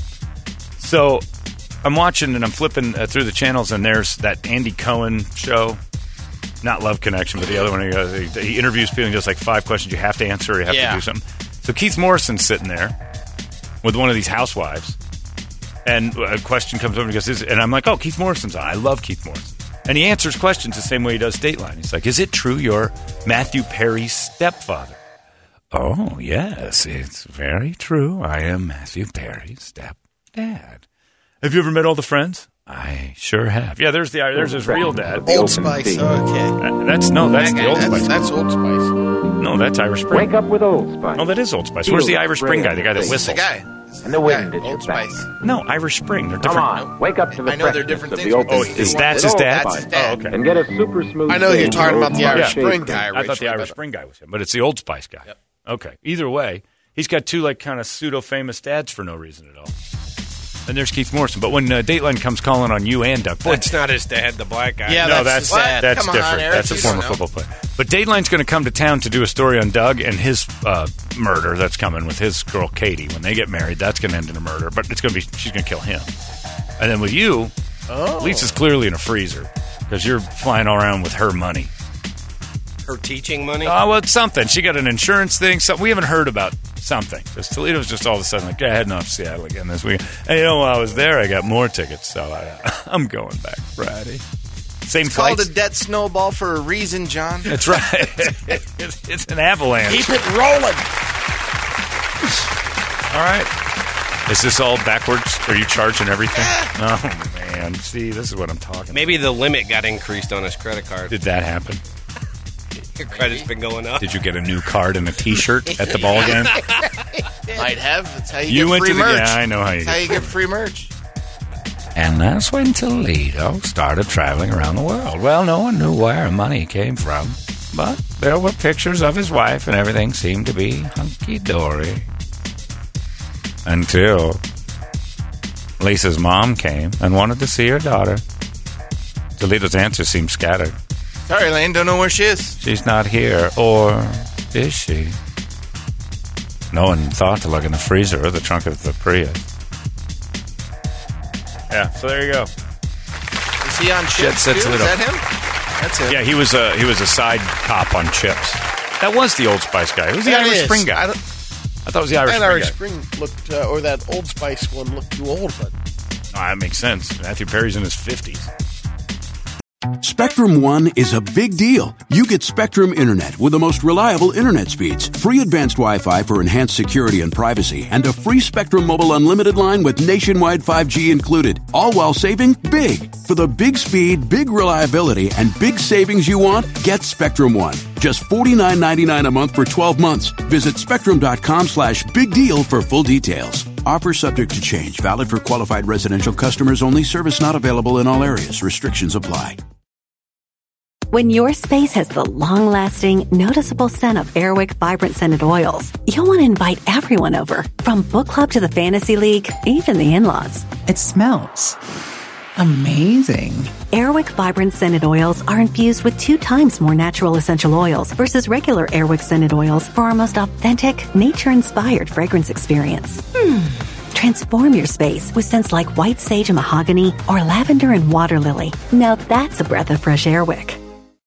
[SPEAKER 2] So I'm watching and I'm flipping uh, through the channels, and there's that Andy Cohen show. Not Love Connection, but the other one. He, goes, he, he interviews people and does like five questions you have to answer or you have
[SPEAKER 5] Yeah.
[SPEAKER 2] to do something. So Keith Morrison's sitting there with one of these housewives, and a question comes over and he goes, is, and I'm like, oh, Keith Morrison's on. I love Keith Morrison. And he answers questions the same way he does Dateline. He's like, is it true you're Matthew Perry's stepfather? Oh, yes, it's very true. I am Matthew Perry's stepdad. Have you ever met all the friends? I sure have. Yeah, there's the there's his real dad.
[SPEAKER 5] Old Spice. Okay.
[SPEAKER 2] Uh, That's no, that's the Old
[SPEAKER 5] That's,
[SPEAKER 2] Spice.
[SPEAKER 5] that's Old Spice.
[SPEAKER 2] No, that's Irish Spring.
[SPEAKER 6] Wake up with Old Spice.
[SPEAKER 2] Oh, that is Old Spice. Where's the Irish Spring guy? The guy that
[SPEAKER 3] This is the
[SPEAKER 2] whistles?
[SPEAKER 3] guy. This is
[SPEAKER 6] And the wind
[SPEAKER 3] guy.
[SPEAKER 6] at your
[SPEAKER 3] Old
[SPEAKER 6] back.
[SPEAKER 3] Spice.
[SPEAKER 2] No, Irish Spring. They're
[SPEAKER 6] Come
[SPEAKER 2] different.
[SPEAKER 6] on, wake up to the
[SPEAKER 3] I know they're
[SPEAKER 6] freshness
[SPEAKER 3] different
[SPEAKER 6] of
[SPEAKER 3] things,
[SPEAKER 6] the
[SPEAKER 3] but
[SPEAKER 6] open
[SPEAKER 3] this
[SPEAKER 2] is
[SPEAKER 3] is
[SPEAKER 6] sea.
[SPEAKER 2] that
[SPEAKER 3] one-
[SPEAKER 2] his dad?
[SPEAKER 3] That's his dad.
[SPEAKER 2] Oh, okay.
[SPEAKER 6] And get a super smooth.
[SPEAKER 5] I know you're
[SPEAKER 6] shave
[SPEAKER 5] talking
[SPEAKER 6] of
[SPEAKER 5] about the
[SPEAKER 6] Old
[SPEAKER 5] Irish
[SPEAKER 6] Spice
[SPEAKER 5] Spring
[SPEAKER 6] shave
[SPEAKER 5] guy,
[SPEAKER 6] cream.
[SPEAKER 2] I thought the
[SPEAKER 5] Rich,
[SPEAKER 2] Irish
[SPEAKER 5] but-
[SPEAKER 2] Spring guy was him, but it's the Old Spice guy.
[SPEAKER 3] Yep.
[SPEAKER 2] Okay. Either way, he's got two like kind of pseudo famous dads for no reason at all. And there's Keith Morrison. But when uh, Dateline comes calling on you and Doug, boy,
[SPEAKER 4] It's not his dad, the black guy.
[SPEAKER 5] Yeah,
[SPEAKER 2] no,
[SPEAKER 5] that's
[SPEAKER 2] that's
[SPEAKER 5] his dad.
[SPEAKER 2] that's
[SPEAKER 3] Come on,
[SPEAKER 2] different.
[SPEAKER 3] Eric,
[SPEAKER 2] That's a
[SPEAKER 3] you
[SPEAKER 2] former
[SPEAKER 3] don't know.
[SPEAKER 2] football player. But Dateline's going to come to town to do a story on Doug and his uh, murder that's coming with his girl Katie. When they get married, that's going to end in a murder. But it's going to be she's going to kill him. And then with you,
[SPEAKER 5] Oh.
[SPEAKER 2] Lisa's clearly in a freezer because you're flying all around with her money.
[SPEAKER 4] Her teaching money.
[SPEAKER 2] Oh, well, it's something. She got an insurance thing. So we haven't heard about something. Because Toledo's just all of a sudden like, yeah, heading off to Seattle again this week. And you know, while I was there, I got more tickets. So I, I'm going back Friday. Same
[SPEAKER 3] It's called
[SPEAKER 2] flights.
[SPEAKER 3] a debt snowball for a reason, John.
[SPEAKER 2] That's right. it's, it's an avalanche.
[SPEAKER 5] Keep it rolling.
[SPEAKER 2] All right. Is this all backwards? Are you charging everything? Oh, man. See, this is what I'm talking
[SPEAKER 4] Maybe the limit got increased on his credit card.
[SPEAKER 2] about. Did that happen?
[SPEAKER 4] Your credit's been going up.
[SPEAKER 2] Did you get a new card and a T-shirt at the ball game?
[SPEAKER 3] Might have. That's how you,
[SPEAKER 2] You
[SPEAKER 3] get
[SPEAKER 2] went
[SPEAKER 3] free
[SPEAKER 2] to the...
[SPEAKER 3] merch.
[SPEAKER 2] Yeah, I know how you
[SPEAKER 3] That's how
[SPEAKER 2] get...
[SPEAKER 3] you get free merch.
[SPEAKER 2] And that's when Toledo started traveling around the world. Well, no one knew where her money came from, but there were pictures of his wife, and everything seemed to be hunky-dory. Until Lisa's mom came and wanted to see her daughter. Toledo's answer seemed scattered.
[SPEAKER 3] Sorry, Lane. Don't know where she is.
[SPEAKER 2] She's not here, or is she? No one thought to look in the freezer or the trunk of the Prius. Yeah, so there you go.
[SPEAKER 3] Is he on
[SPEAKER 2] Jet
[SPEAKER 3] Chips
[SPEAKER 2] Set
[SPEAKER 3] too? Is
[SPEAKER 2] Toledo.
[SPEAKER 3] that him? That's him.
[SPEAKER 2] Yeah, he was a he was a side cop on Chips. That was the Old Spice guy. Who's the
[SPEAKER 5] That
[SPEAKER 2] Irish
[SPEAKER 5] is.
[SPEAKER 2] Spring guy?
[SPEAKER 5] I
[SPEAKER 2] I,
[SPEAKER 5] don't-
[SPEAKER 2] thought it was the Irish
[SPEAKER 5] That
[SPEAKER 2] Spring
[SPEAKER 5] Irish
[SPEAKER 2] guy.
[SPEAKER 5] Spring looked, uh, or that Old Spice one looked too old, but
[SPEAKER 2] Oh, that makes sense. Matthew Perry's in his fifties.
[SPEAKER 7] Spectrum One is a big deal. You get Spectrum Internet with the most reliable internet speeds, free advanced Wi-Fi for enhanced security and privacy, and a free Spectrum Mobile Unlimited line with nationwide five G included, all while saving big. For the big speed, big reliability, and big savings you want, get Spectrum One. Just forty-nine ninety-nine a month for twelve months. Visit spectrum.com slash big deal for full details. Offer subject to change. Valid for qualified residential customers only. Service not available in all areas. Restrictions apply.
[SPEAKER 8] When your space has the long-lasting, noticeable scent of Airwick Vibrant Scented Oils, you'll want to invite everyone over, from book club to the fantasy league, even the in-laws.
[SPEAKER 9] It smells amazing.
[SPEAKER 8] Airwick Vibrant Scented Oils are infused with two times more natural essential oils versus regular Airwick Scented Oils for our most authentic, nature-inspired fragrance experience. Hmm. Transform your space with scents like white sage and mahogany or lavender and water lily. Now that's a breath of fresh Airwick.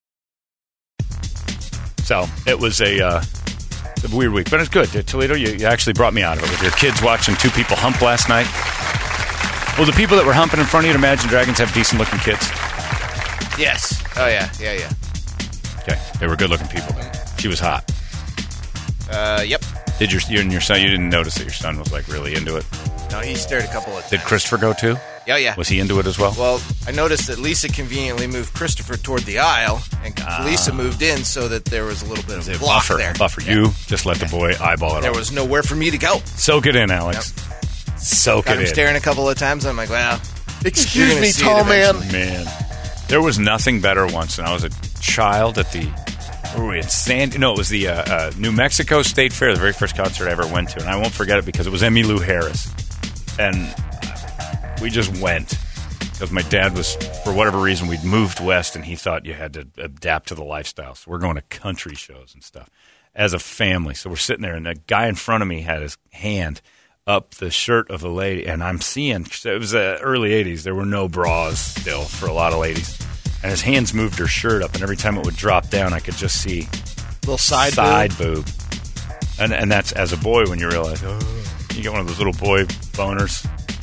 [SPEAKER 2] So it was a, uh, a weird week, but it's good. Toledo, you, you actually brought me out of it with your kids watching two people hump last night. Well, the people that were humping in front of you at Imagine Dragons have decent-looking kids.
[SPEAKER 3] Yes. Oh, yeah. Yeah, yeah.
[SPEAKER 2] Okay, they were good-looking people. She was hot.
[SPEAKER 3] Uh, yep.
[SPEAKER 2] Did your you and your son? You didn't notice that your son was like really into it.
[SPEAKER 3] No, he stared a couple of times.
[SPEAKER 2] Did Christopher go too?
[SPEAKER 3] Yeah, yeah.
[SPEAKER 2] Was he into it as well?
[SPEAKER 3] Well, I noticed that Lisa conveniently moved Christopher toward the aisle, and Lisa moved in so that there was a little bit of
[SPEAKER 2] a
[SPEAKER 3] block
[SPEAKER 2] buffer.
[SPEAKER 3] there.
[SPEAKER 2] Buffer.
[SPEAKER 3] Yeah.
[SPEAKER 2] You just let the boy eyeball it.
[SPEAKER 3] There
[SPEAKER 2] all.
[SPEAKER 3] was nowhere for me to go.
[SPEAKER 2] Soak it in, Alex.
[SPEAKER 3] Yep.
[SPEAKER 2] Soak
[SPEAKER 3] Got
[SPEAKER 2] it
[SPEAKER 3] him
[SPEAKER 2] in.
[SPEAKER 3] staring a couple of times. I'm like, well,
[SPEAKER 5] excuse
[SPEAKER 3] you're gonna
[SPEAKER 5] me,
[SPEAKER 3] see it
[SPEAKER 5] tall man.
[SPEAKER 3] eventually.
[SPEAKER 2] Man, there was nothing better once when I was a child at the. Where were we in San? No, it was the uh, uh, New Mexico State Fair, the very first concert I ever went to, and I won't forget it because it was Emmylou Harris, and we just went because my dad was, for whatever reason, we'd moved west, and he thought you had to adapt to the lifestyle. So we're going to country shows and stuff as a family. So we're sitting there, and the guy in front of me had his hand up the shirt of a lady, and I'm seeing it was the early eighties. There were no bras still for a lot of ladies. And his hands moved her shirt up, and every time it would drop down, I could just see
[SPEAKER 5] Little side,
[SPEAKER 2] side boob. And and that's as a boy when you realize, oh, you get one of those little boy boners.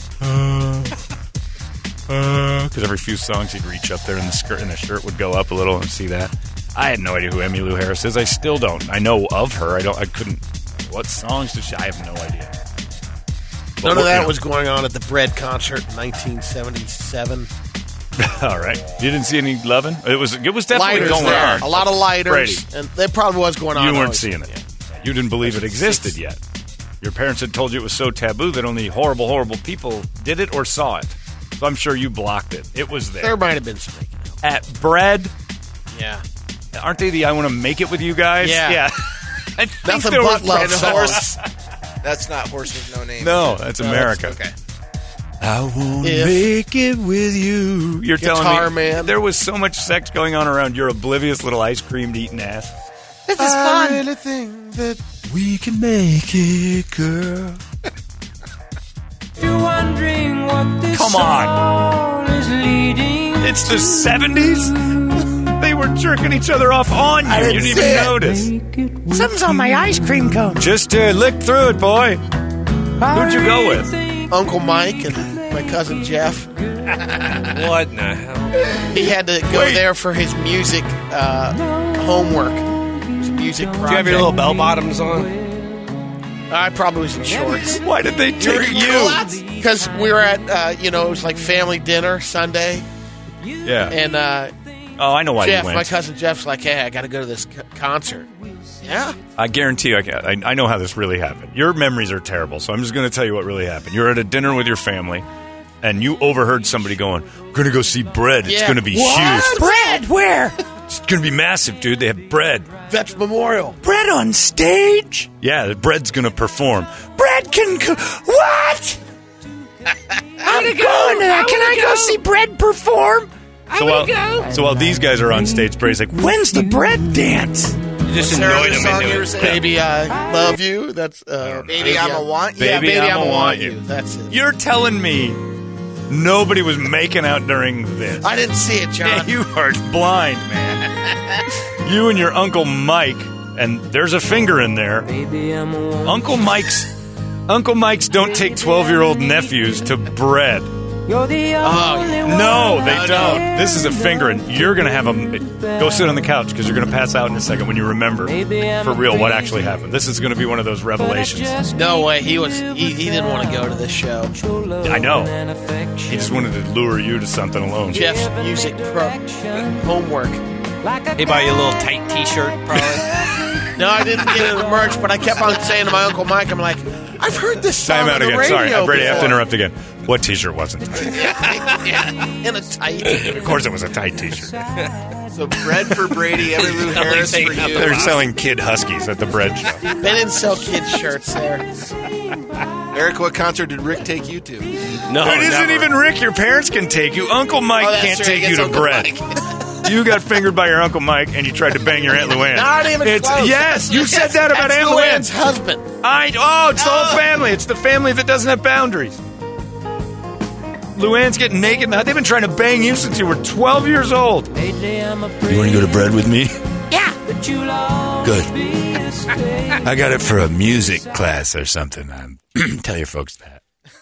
[SPEAKER 2] Because every few songs he'd reach up there and the skirt and the shirt would go up a little and see that. I had no idea who Emmylou Harris is. I still don't. I know of her. I don't. I couldn't. What songs does she? I have no idea. But
[SPEAKER 5] None of
[SPEAKER 2] what-
[SPEAKER 5] that
[SPEAKER 2] you know,
[SPEAKER 5] was going on at the Bread concert in nineteen seventy-seven.
[SPEAKER 2] all right. You didn't see any loving. It was. It was definitely
[SPEAKER 5] Lighters
[SPEAKER 2] going
[SPEAKER 5] there.
[SPEAKER 2] on.
[SPEAKER 5] A lot of lighters.
[SPEAKER 2] Brady.
[SPEAKER 5] And there probably was going on.
[SPEAKER 2] You
[SPEAKER 5] I
[SPEAKER 2] weren't
[SPEAKER 5] was-
[SPEAKER 2] seeing it. You didn't believe it existed yet. Your parents had told you it was so taboo that only horrible, horrible people did it or saw it. So I'm sure you blocked it. It was there.
[SPEAKER 5] There might have been some making out.
[SPEAKER 2] At Bread,
[SPEAKER 5] Yeah.
[SPEAKER 2] aren't they the I Want to Make It With You guys?
[SPEAKER 5] Yeah.
[SPEAKER 2] Yeah. I think
[SPEAKER 5] Nothing
[SPEAKER 2] there
[SPEAKER 5] but
[SPEAKER 2] was
[SPEAKER 5] love
[SPEAKER 2] Bread
[SPEAKER 5] songs.
[SPEAKER 2] songs.
[SPEAKER 3] That's not Horse with No Name.
[SPEAKER 2] No,
[SPEAKER 3] is it?
[SPEAKER 2] that's
[SPEAKER 5] No,
[SPEAKER 2] America.
[SPEAKER 3] Okay.
[SPEAKER 2] I want to
[SPEAKER 5] If-
[SPEAKER 2] make it with you. You're
[SPEAKER 5] Guitar
[SPEAKER 2] telling me
[SPEAKER 5] Man.
[SPEAKER 2] there was so much sex going on around your oblivious little ice cream eating ass.
[SPEAKER 5] This is
[SPEAKER 2] I
[SPEAKER 5] fun.
[SPEAKER 2] really think that we can make it, girl.
[SPEAKER 10] You're wondering what this
[SPEAKER 2] Come on.
[SPEAKER 10] song is leading.
[SPEAKER 2] It's the seventies. They were jerking each other off on you.
[SPEAKER 5] I didn't
[SPEAKER 2] You didn't
[SPEAKER 5] see
[SPEAKER 2] even
[SPEAKER 5] it.
[SPEAKER 2] notice.
[SPEAKER 10] Make it with
[SPEAKER 9] Something's on my ice cream cone.
[SPEAKER 2] Just uh, lick through it, boy. Who'd you go with?
[SPEAKER 5] Uncle Mike and my cousin Jeff.
[SPEAKER 4] What in the hell?
[SPEAKER 5] He had to go
[SPEAKER 2] Wait.
[SPEAKER 5] there for his music uh, homework. His music project.
[SPEAKER 4] Do you have your little bell bottoms on?
[SPEAKER 5] I probably was in shorts.
[SPEAKER 2] Why did they take you?
[SPEAKER 5] Because we were at, uh, you know, it was like family dinner Sunday.
[SPEAKER 2] Yeah.
[SPEAKER 5] And uh,
[SPEAKER 2] Oh, I know why
[SPEAKER 5] Jeff,
[SPEAKER 2] you
[SPEAKER 5] my
[SPEAKER 2] went.
[SPEAKER 5] cousin Jeff's like, hey, I got to go to this co- concert. Yeah.
[SPEAKER 2] I guarantee you, I, can- I I know how this really happened. Your memories are terrible, so I'm just going to tell you what really happened. You're at a dinner with your family, and you overheard somebody going, "We're going to go see Bread. It's
[SPEAKER 5] Yeah.
[SPEAKER 2] going to be
[SPEAKER 5] What?
[SPEAKER 2] huge.
[SPEAKER 9] Bread, where?
[SPEAKER 2] It's going to be massive, dude. They have Bread.
[SPEAKER 5] Vets Memorial.
[SPEAKER 9] Bread on stage?
[SPEAKER 2] Yeah, the Bread's going to perform.
[SPEAKER 9] Bread can. Co- what? I'm going to that. Can I go see Bread perform?
[SPEAKER 2] So while, so while these guys are on stage, Bread's like,
[SPEAKER 9] When's the Bread dance?
[SPEAKER 4] You just
[SPEAKER 3] What's there
[SPEAKER 4] annoyed
[SPEAKER 3] the
[SPEAKER 4] him
[SPEAKER 3] song you
[SPEAKER 4] into
[SPEAKER 3] were
[SPEAKER 4] it.
[SPEAKER 3] saying?
[SPEAKER 5] Baby, I love you. That's uh,
[SPEAKER 3] Baby, I'ma want you.
[SPEAKER 5] Yeah,
[SPEAKER 2] Baby,
[SPEAKER 5] baby,
[SPEAKER 2] I'ma
[SPEAKER 5] I'ma
[SPEAKER 2] want
[SPEAKER 5] want
[SPEAKER 2] you.
[SPEAKER 5] you. That's it.
[SPEAKER 2] You're telling me Nobody was making out during this.
[SPEAKER 5] I didn't see it, John.
[SPEAKER 2] Yeah, you are blind, man. You and your Uncle Mike, and there's a finger in there. Uncle Mike's Uncle Mike's don't take twelve-year-old nephews to bread.
[SPEAKER 10] You're the
[SPEAKER 5] Oh,
[SPEAKER 2] No, they don't. This is a finger, and you're going to have them go sit on the couch because you're going to pass out in a second when you remember for real what actually happened. This is going to be one of those revelations.
[SPEAKER 5] no way. He was. He, he didn't want to go to this show.
[SPEAKER 2] I know. He just wanted to lure you to something alone.
[SPEAKER 5] Jeff's music pro homework.
[SPEAKER 4] He buy you a little tight T-shirt, probably.
[SPEAKER 5] No, I didn't get it merch, but I kept on saying to my Uncle Mike, I'm like, I've heard this song
[SPEAKER 2] Time
[SPEAKER 5] on
[SPEAKER 2] out
[SPEAKER 5] the
[SPEAKER 2] again.
[SPEAKER 5] radio
[SPEAKER 2] Sorry, Brady, I have to
[SPEAKER 5] before.
[SPEAKER 2] interrupt again. What T-shirt wasn't tight?
[SPEAKER 5] Yeah, in a tight.
[SPEAKER 2] Of course it was a tight T-shirt.
[SPEAKER 3] So bread for Brady, Emily Lou Harris for you.
[SPEAKER 2] They're selling Kid Huskies at the bread shop.
[SPEAKER 5] They didn't sell kids' shirts there.
[SPEAKER 3] Eric, what concert did Rick take you to?
[SPEAKER 4] No,
[SPEAKER 2] It isn't
[SPEAKER 4] never.
[SPEAKER 2] even Rick. Your parents can take you. Uncle Mike
[SPEAKER 3] Oh, that's
[SPEAKER 2] can't
[SPEAKER 3] right,
[SPEAKER 2] take
[SPEAKER 3] I
[SPEAKER 2] you
[SPEAKER 3] guess
[SPEAKER 2] to
[SPEAKER 3] Uncle
[SPEAKER 2] bread.
[SPEAKER 3] Mike.
[SPEAKER 2] You got fingered by your Uncle Mike, and you tried to bang your Aunt Luann.
[SPEAKER 5] Not even
[SPEAKER 2] it's,
[SPEAKER 5] close.
[SPEAKER 2] Yes, you said that about
[SPEAKER 5] That's
[SPEAKER 2] Aunt
[SPEAKER 5] Luann's
[SPEAKER 2] Luann.
[SPEAKER 5] husband.
[SPEAKER 2] I oh, it's the whole family. It's the family that doesn't have boundaries. Luann's getting naked now. They've been trying to bang you since you were twelve years old. You want to go to bread with me? Good. I got it for a music class or something. Um, tell your folks that.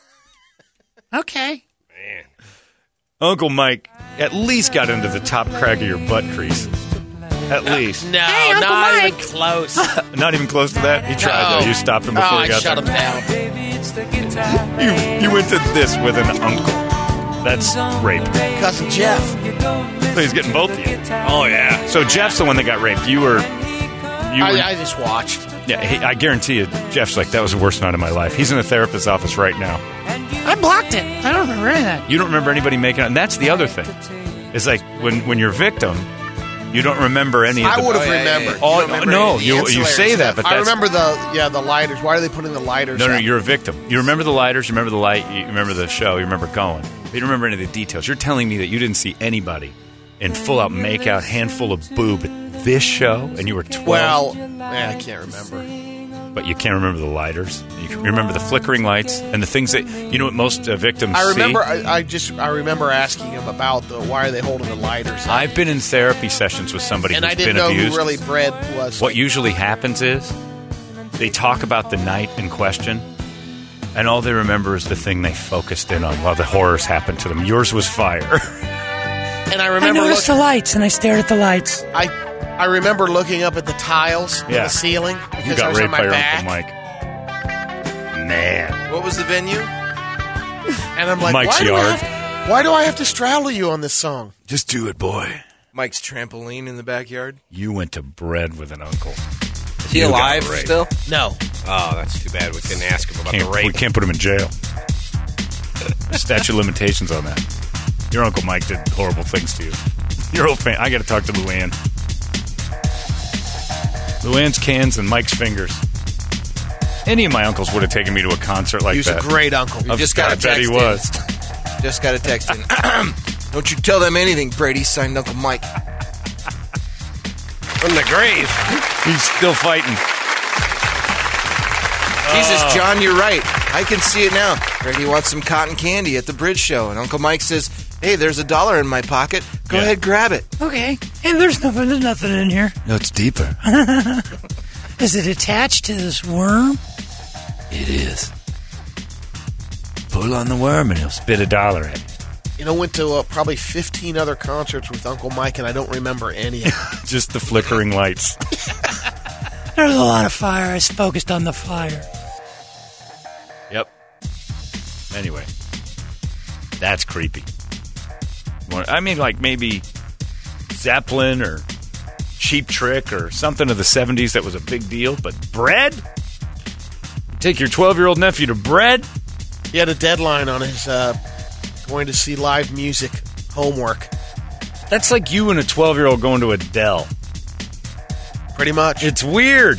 [SPEAKER 9] Okay.
[SPEAKER 2] Uncle Mike at least got into the top crack of your butt crease. At least.
[SPEAKER 5] No,
[SPEAKER 9] Hey, Uncle
[SPEAKER 5] not
[SPEAKER 9] Mike.
[SPEAKER 5] even close.
[SPEAKER 2] Not even close to that? He tried,
[SPEAKER 5] No.
[SPEAKER 2] though. You stopped him before
[SPEAKER 5] oh,
[SPEAKER 2] he
[SPEAKER 5] I
[SPEAKER 2] got
[SPEAKER 5] shut
[SPEAKER 2] there.
[SPEAKER 5] him down.
[SPEAKER 2] You, you went to this with an uncle. That's rape.
[SPEAKER 5] Cousin Jeff.
[SPEAKER 2] So he's getting both of you. Oh, yeah. So Jeff's the one that got raped. You were... You were
[SPEAKER 5] I, I just watched.
[SPEAKER 2] yeah, he, I guarantee you, Jeff's like, that was the worst night of my life. He's in a therapist's office right now.
[SPEAKER 9] I blocked it. I don't remember any of that.
[SPEAKER 2] You don't remember anybody making it. And that's the other thing. It's like when, when you're a victim, you don't remember any of
[SPEAKER 5] I
[SPEAKER 2] the...
[SPEAKER 5] would have
[SPEAKER 3] Oh, yeah, yeah, yeah.
[SPEAKER 5] remembered.
[SPEAKER 2] Oh,
[SPEAKER 3] You don't remember
[SPEAKER 2] no,
[SPEAKER 3] any of the
[SPEAKER 2] you, you
[SPEAKER 3] ancillary
[SPEAKER 2] say that,
[SPEAKER 3] stuff.
[SPEAKER 2] but
[SPEAKER 5] I
[SPEAKER 2] that's...
[SPEAKER 5] remember the yeah the lighters. Why are they putting the lighters?
[SPEAKER 2] No, no,
[SPEAKER 5] up?
[SPEAKER 2] you're a victim. You remember the lighters, you remember the light, you remember the show, you remember going. But you don't remember any of the details. You're telling me that you didn't see anybody in full-out make-out, handful of boob at this show, and you were twelve?
[SPEAKER 5] Well, yeah, I can't remember.
[SPEAKER 2] But you can't remember the lighters? You can remember the flickering lights and the things that... You know what most uh, victims
[SPEAKER 5] I remember.
[SPEAKER 2] see?
[SPEAKER 5] I, I just I remember asking him about the why are they holding the lighters? up?
[SPEAKER 2] I've been in therapy sessions with somebody
[SPEAKER 5] and
[SPEAKER 2] who's
[SPEAKER 5] I didn't
[SPEAKER 2] been
[SPEAKER 5] know
[SPEAKER 2] abused.
[SPEAKER 5] who really Bread was.
[SPEAKER 2] What usually happens is they talk about the night in question, and all they remember is the thing they focused in on while the horrors happened to them. Yours was fire.
[SPEAKER 5] and I
[SPEAKER 9] I
[SPEAKER 5] remember
[SPEAKER 9] noticed
[SPEAKER 5] look,
[SPEAKER 9] the lights, and I stared at the lights.
[SPEAKER 5] I I remember looking up at the tiles in
[SPEAKER 2] Yeah.
[SPEAKER 5] the ceiling because
[SPEAKER 2] You
[SPEAKER 5] I
[SPEAKER 2] got
[SPEAKER 5] was on
[SPEAKER 2] raped
[SPEAKER 5] my
[SPEAKER 2] by your
[SPEAKER 5] back,
[SPEAKER 2] Uncle Mike. Man.
[SPEAKER 3] What was the venue?
[SPEAKER 5] and I'm like,
[SPEAKER 2] Mike's
[SPEAKER 5] why do, I
[SPEAKER 2] yard.
[SPEAKER 5] have, why do I have to straddle you on this song?
[SPEAKER 2] Just do it, boy.
[SPEAKER 3] Mike's trampoline in the backyard.
[SPEAKER 2] You went to bread with an uncle.
[SPEAKER 4] Is he
[SPEAKER 2] You got
[SPEAKER 4] alive
[SPEAKER 2] raped.
[SPEAKER 4] still?
[SPEAKER 5] No,
[SPEAKER 4] Oh, that's too bad. We couldn't ask him about
[SPEAKER 2] Can't,
[SPEAKER 4] the
[SPEAKER 2] we
[SPEAKER 4] rape.
[SPEAKER 2] can't put him in jail. Statute of limitations on that. Your Uncle Mike did horrible things to you. Your old fan. I got to talk to Luann. Luann's cans and Mike's fingers. Any of my uncles would have taken me to a concert like
[SPEAKER 5] he was
[SPEAKER 2] that.
[SPEAKER 5] a great uncle.
[SPEAKER 3] You
[SPEAKER 2] Of-
[SPEAKER 3] just got
[SPEAKER 2] I
[SPEAKER 3] a
[SPEAKER 2] bet he
[SPEAKER 3] text in.
[SPEAKER 2] was.
[SPEAKER 3] Just got a text in. Don't you tell them anything, Brady. Signed Uncle Mike.
[SPEAKER 4] From the grave.
[SPEAKER 2] He's still fighting.
[SPEAKER 3] Jesus, John, you're right. I can see it now. Brady wants some cotton candy at the bridge show, and Uncle Mike says, "Hey, there's a dollar in my pocket. Go
[SPEAKER 2] Yeah.
[SPEAKER 3] ahead, grab it."
[SPEAKER 9] Okay. Hey, there's nothing. There's nothing in here.
[SPEAKER 2] No, it's deeper.
[SPEAKER 9] Is it attached to this worm?
[SPEAKER 2] It is. Pull on the worm and he'll spit a dollar at you.
[SPEAKER 5] You know, went to uh, probably fifteen other concerts with Uncle Mike, and I don't remember any of them.
[SPEAKER 2] Just the flickering lights.
[SPEAKER 9] There's a lot of fire. I was focused on the fire.
[SPEAKER 2] Yep. Anyway, that's creepy. Well, I mean, like maybe Zeppelin or Cheap Trick or something of the seventies that was a big deal, but bread? Take your twelve-year-old nephew to bread?
[SPEAKER 5] He had a deadline on his uh, going to see live music homework.
[SPEAKER 2] That's like you and a twelve-year-old going to Adele.
[SPEAKER 5] Pretty much.
[SPEAKER 2] It's weird.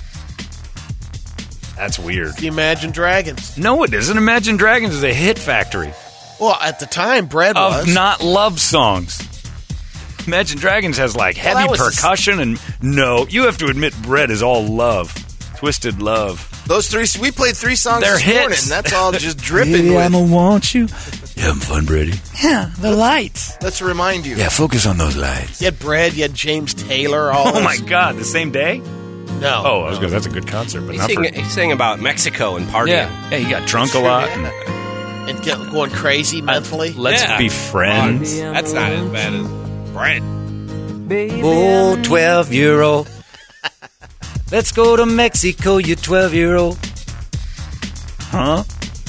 [SPEAKER 2] That's weird.
[SPEAKER 5] The Imagine Dragons.
[SPEAKER 2] No, it isn't. Imagine Dragons is a hit factory
[SPEAKER 5] Well, at the time, Bread
[SPEAKER 2] of
[SPEAKER 5] was.
[SPEAKER 2] not love songs. Imagine Dragons has like
[SPEAKER 5] Well,
[SPEAKER 2] heavy
[SPEAKER 5] that was the s-
[SPEAKER 2] percussion and no, you have to admit Bread is all love. Twisted love.
[SPEAKER 3] Those three, we played three songs
[SPEAKER 2] They're
[SPEAKER 3] this
[SPEAKER 2] hits.
[SPEAKER 3] morning. That's all just dripping
[SPEAKER 2] Baby,
[SPEAKER 3] with.
[SPEAKER 2] I'ma want you. Having fun, Brady?
[SPEAKER 9] Yeah, the lights.
[SPEAKER 3] Let's remind you.
[SPEAKER 2] Yeah, focus on those lights.
[SPEAKER 5] You had Brad, you had James Taylor. All
[SPEAKER 2] Oh,
[SPEAKER 5] those-
[SPEAKER 2] my God. The same day?
[SPEAKER 5] No.
[SPEAKER 2] Oh, I was going to that's a good concert, but
[SPEAKER 4] He
[SPEAKER 2] not
[SPEAKER 4] sang,
[SPEAKER 2] for...
[SPEAKER 4] he sang about Mexico and partying.
[SPEAKER 2] Yeah. Yeah, he got drunk a lot. And,
[SPEAKER 5] And get, going crazy mentally.
[SPEAKER 2] let's
[SPEAKER 4] Yeah.
[SPEAKER 2] be friends.
[SPEAKER 4] That's not as bad as Brad.
[SPEAKER 2] Oh, twelve-year-old. Let's go to Mexico, you twelve-year-old. Huh?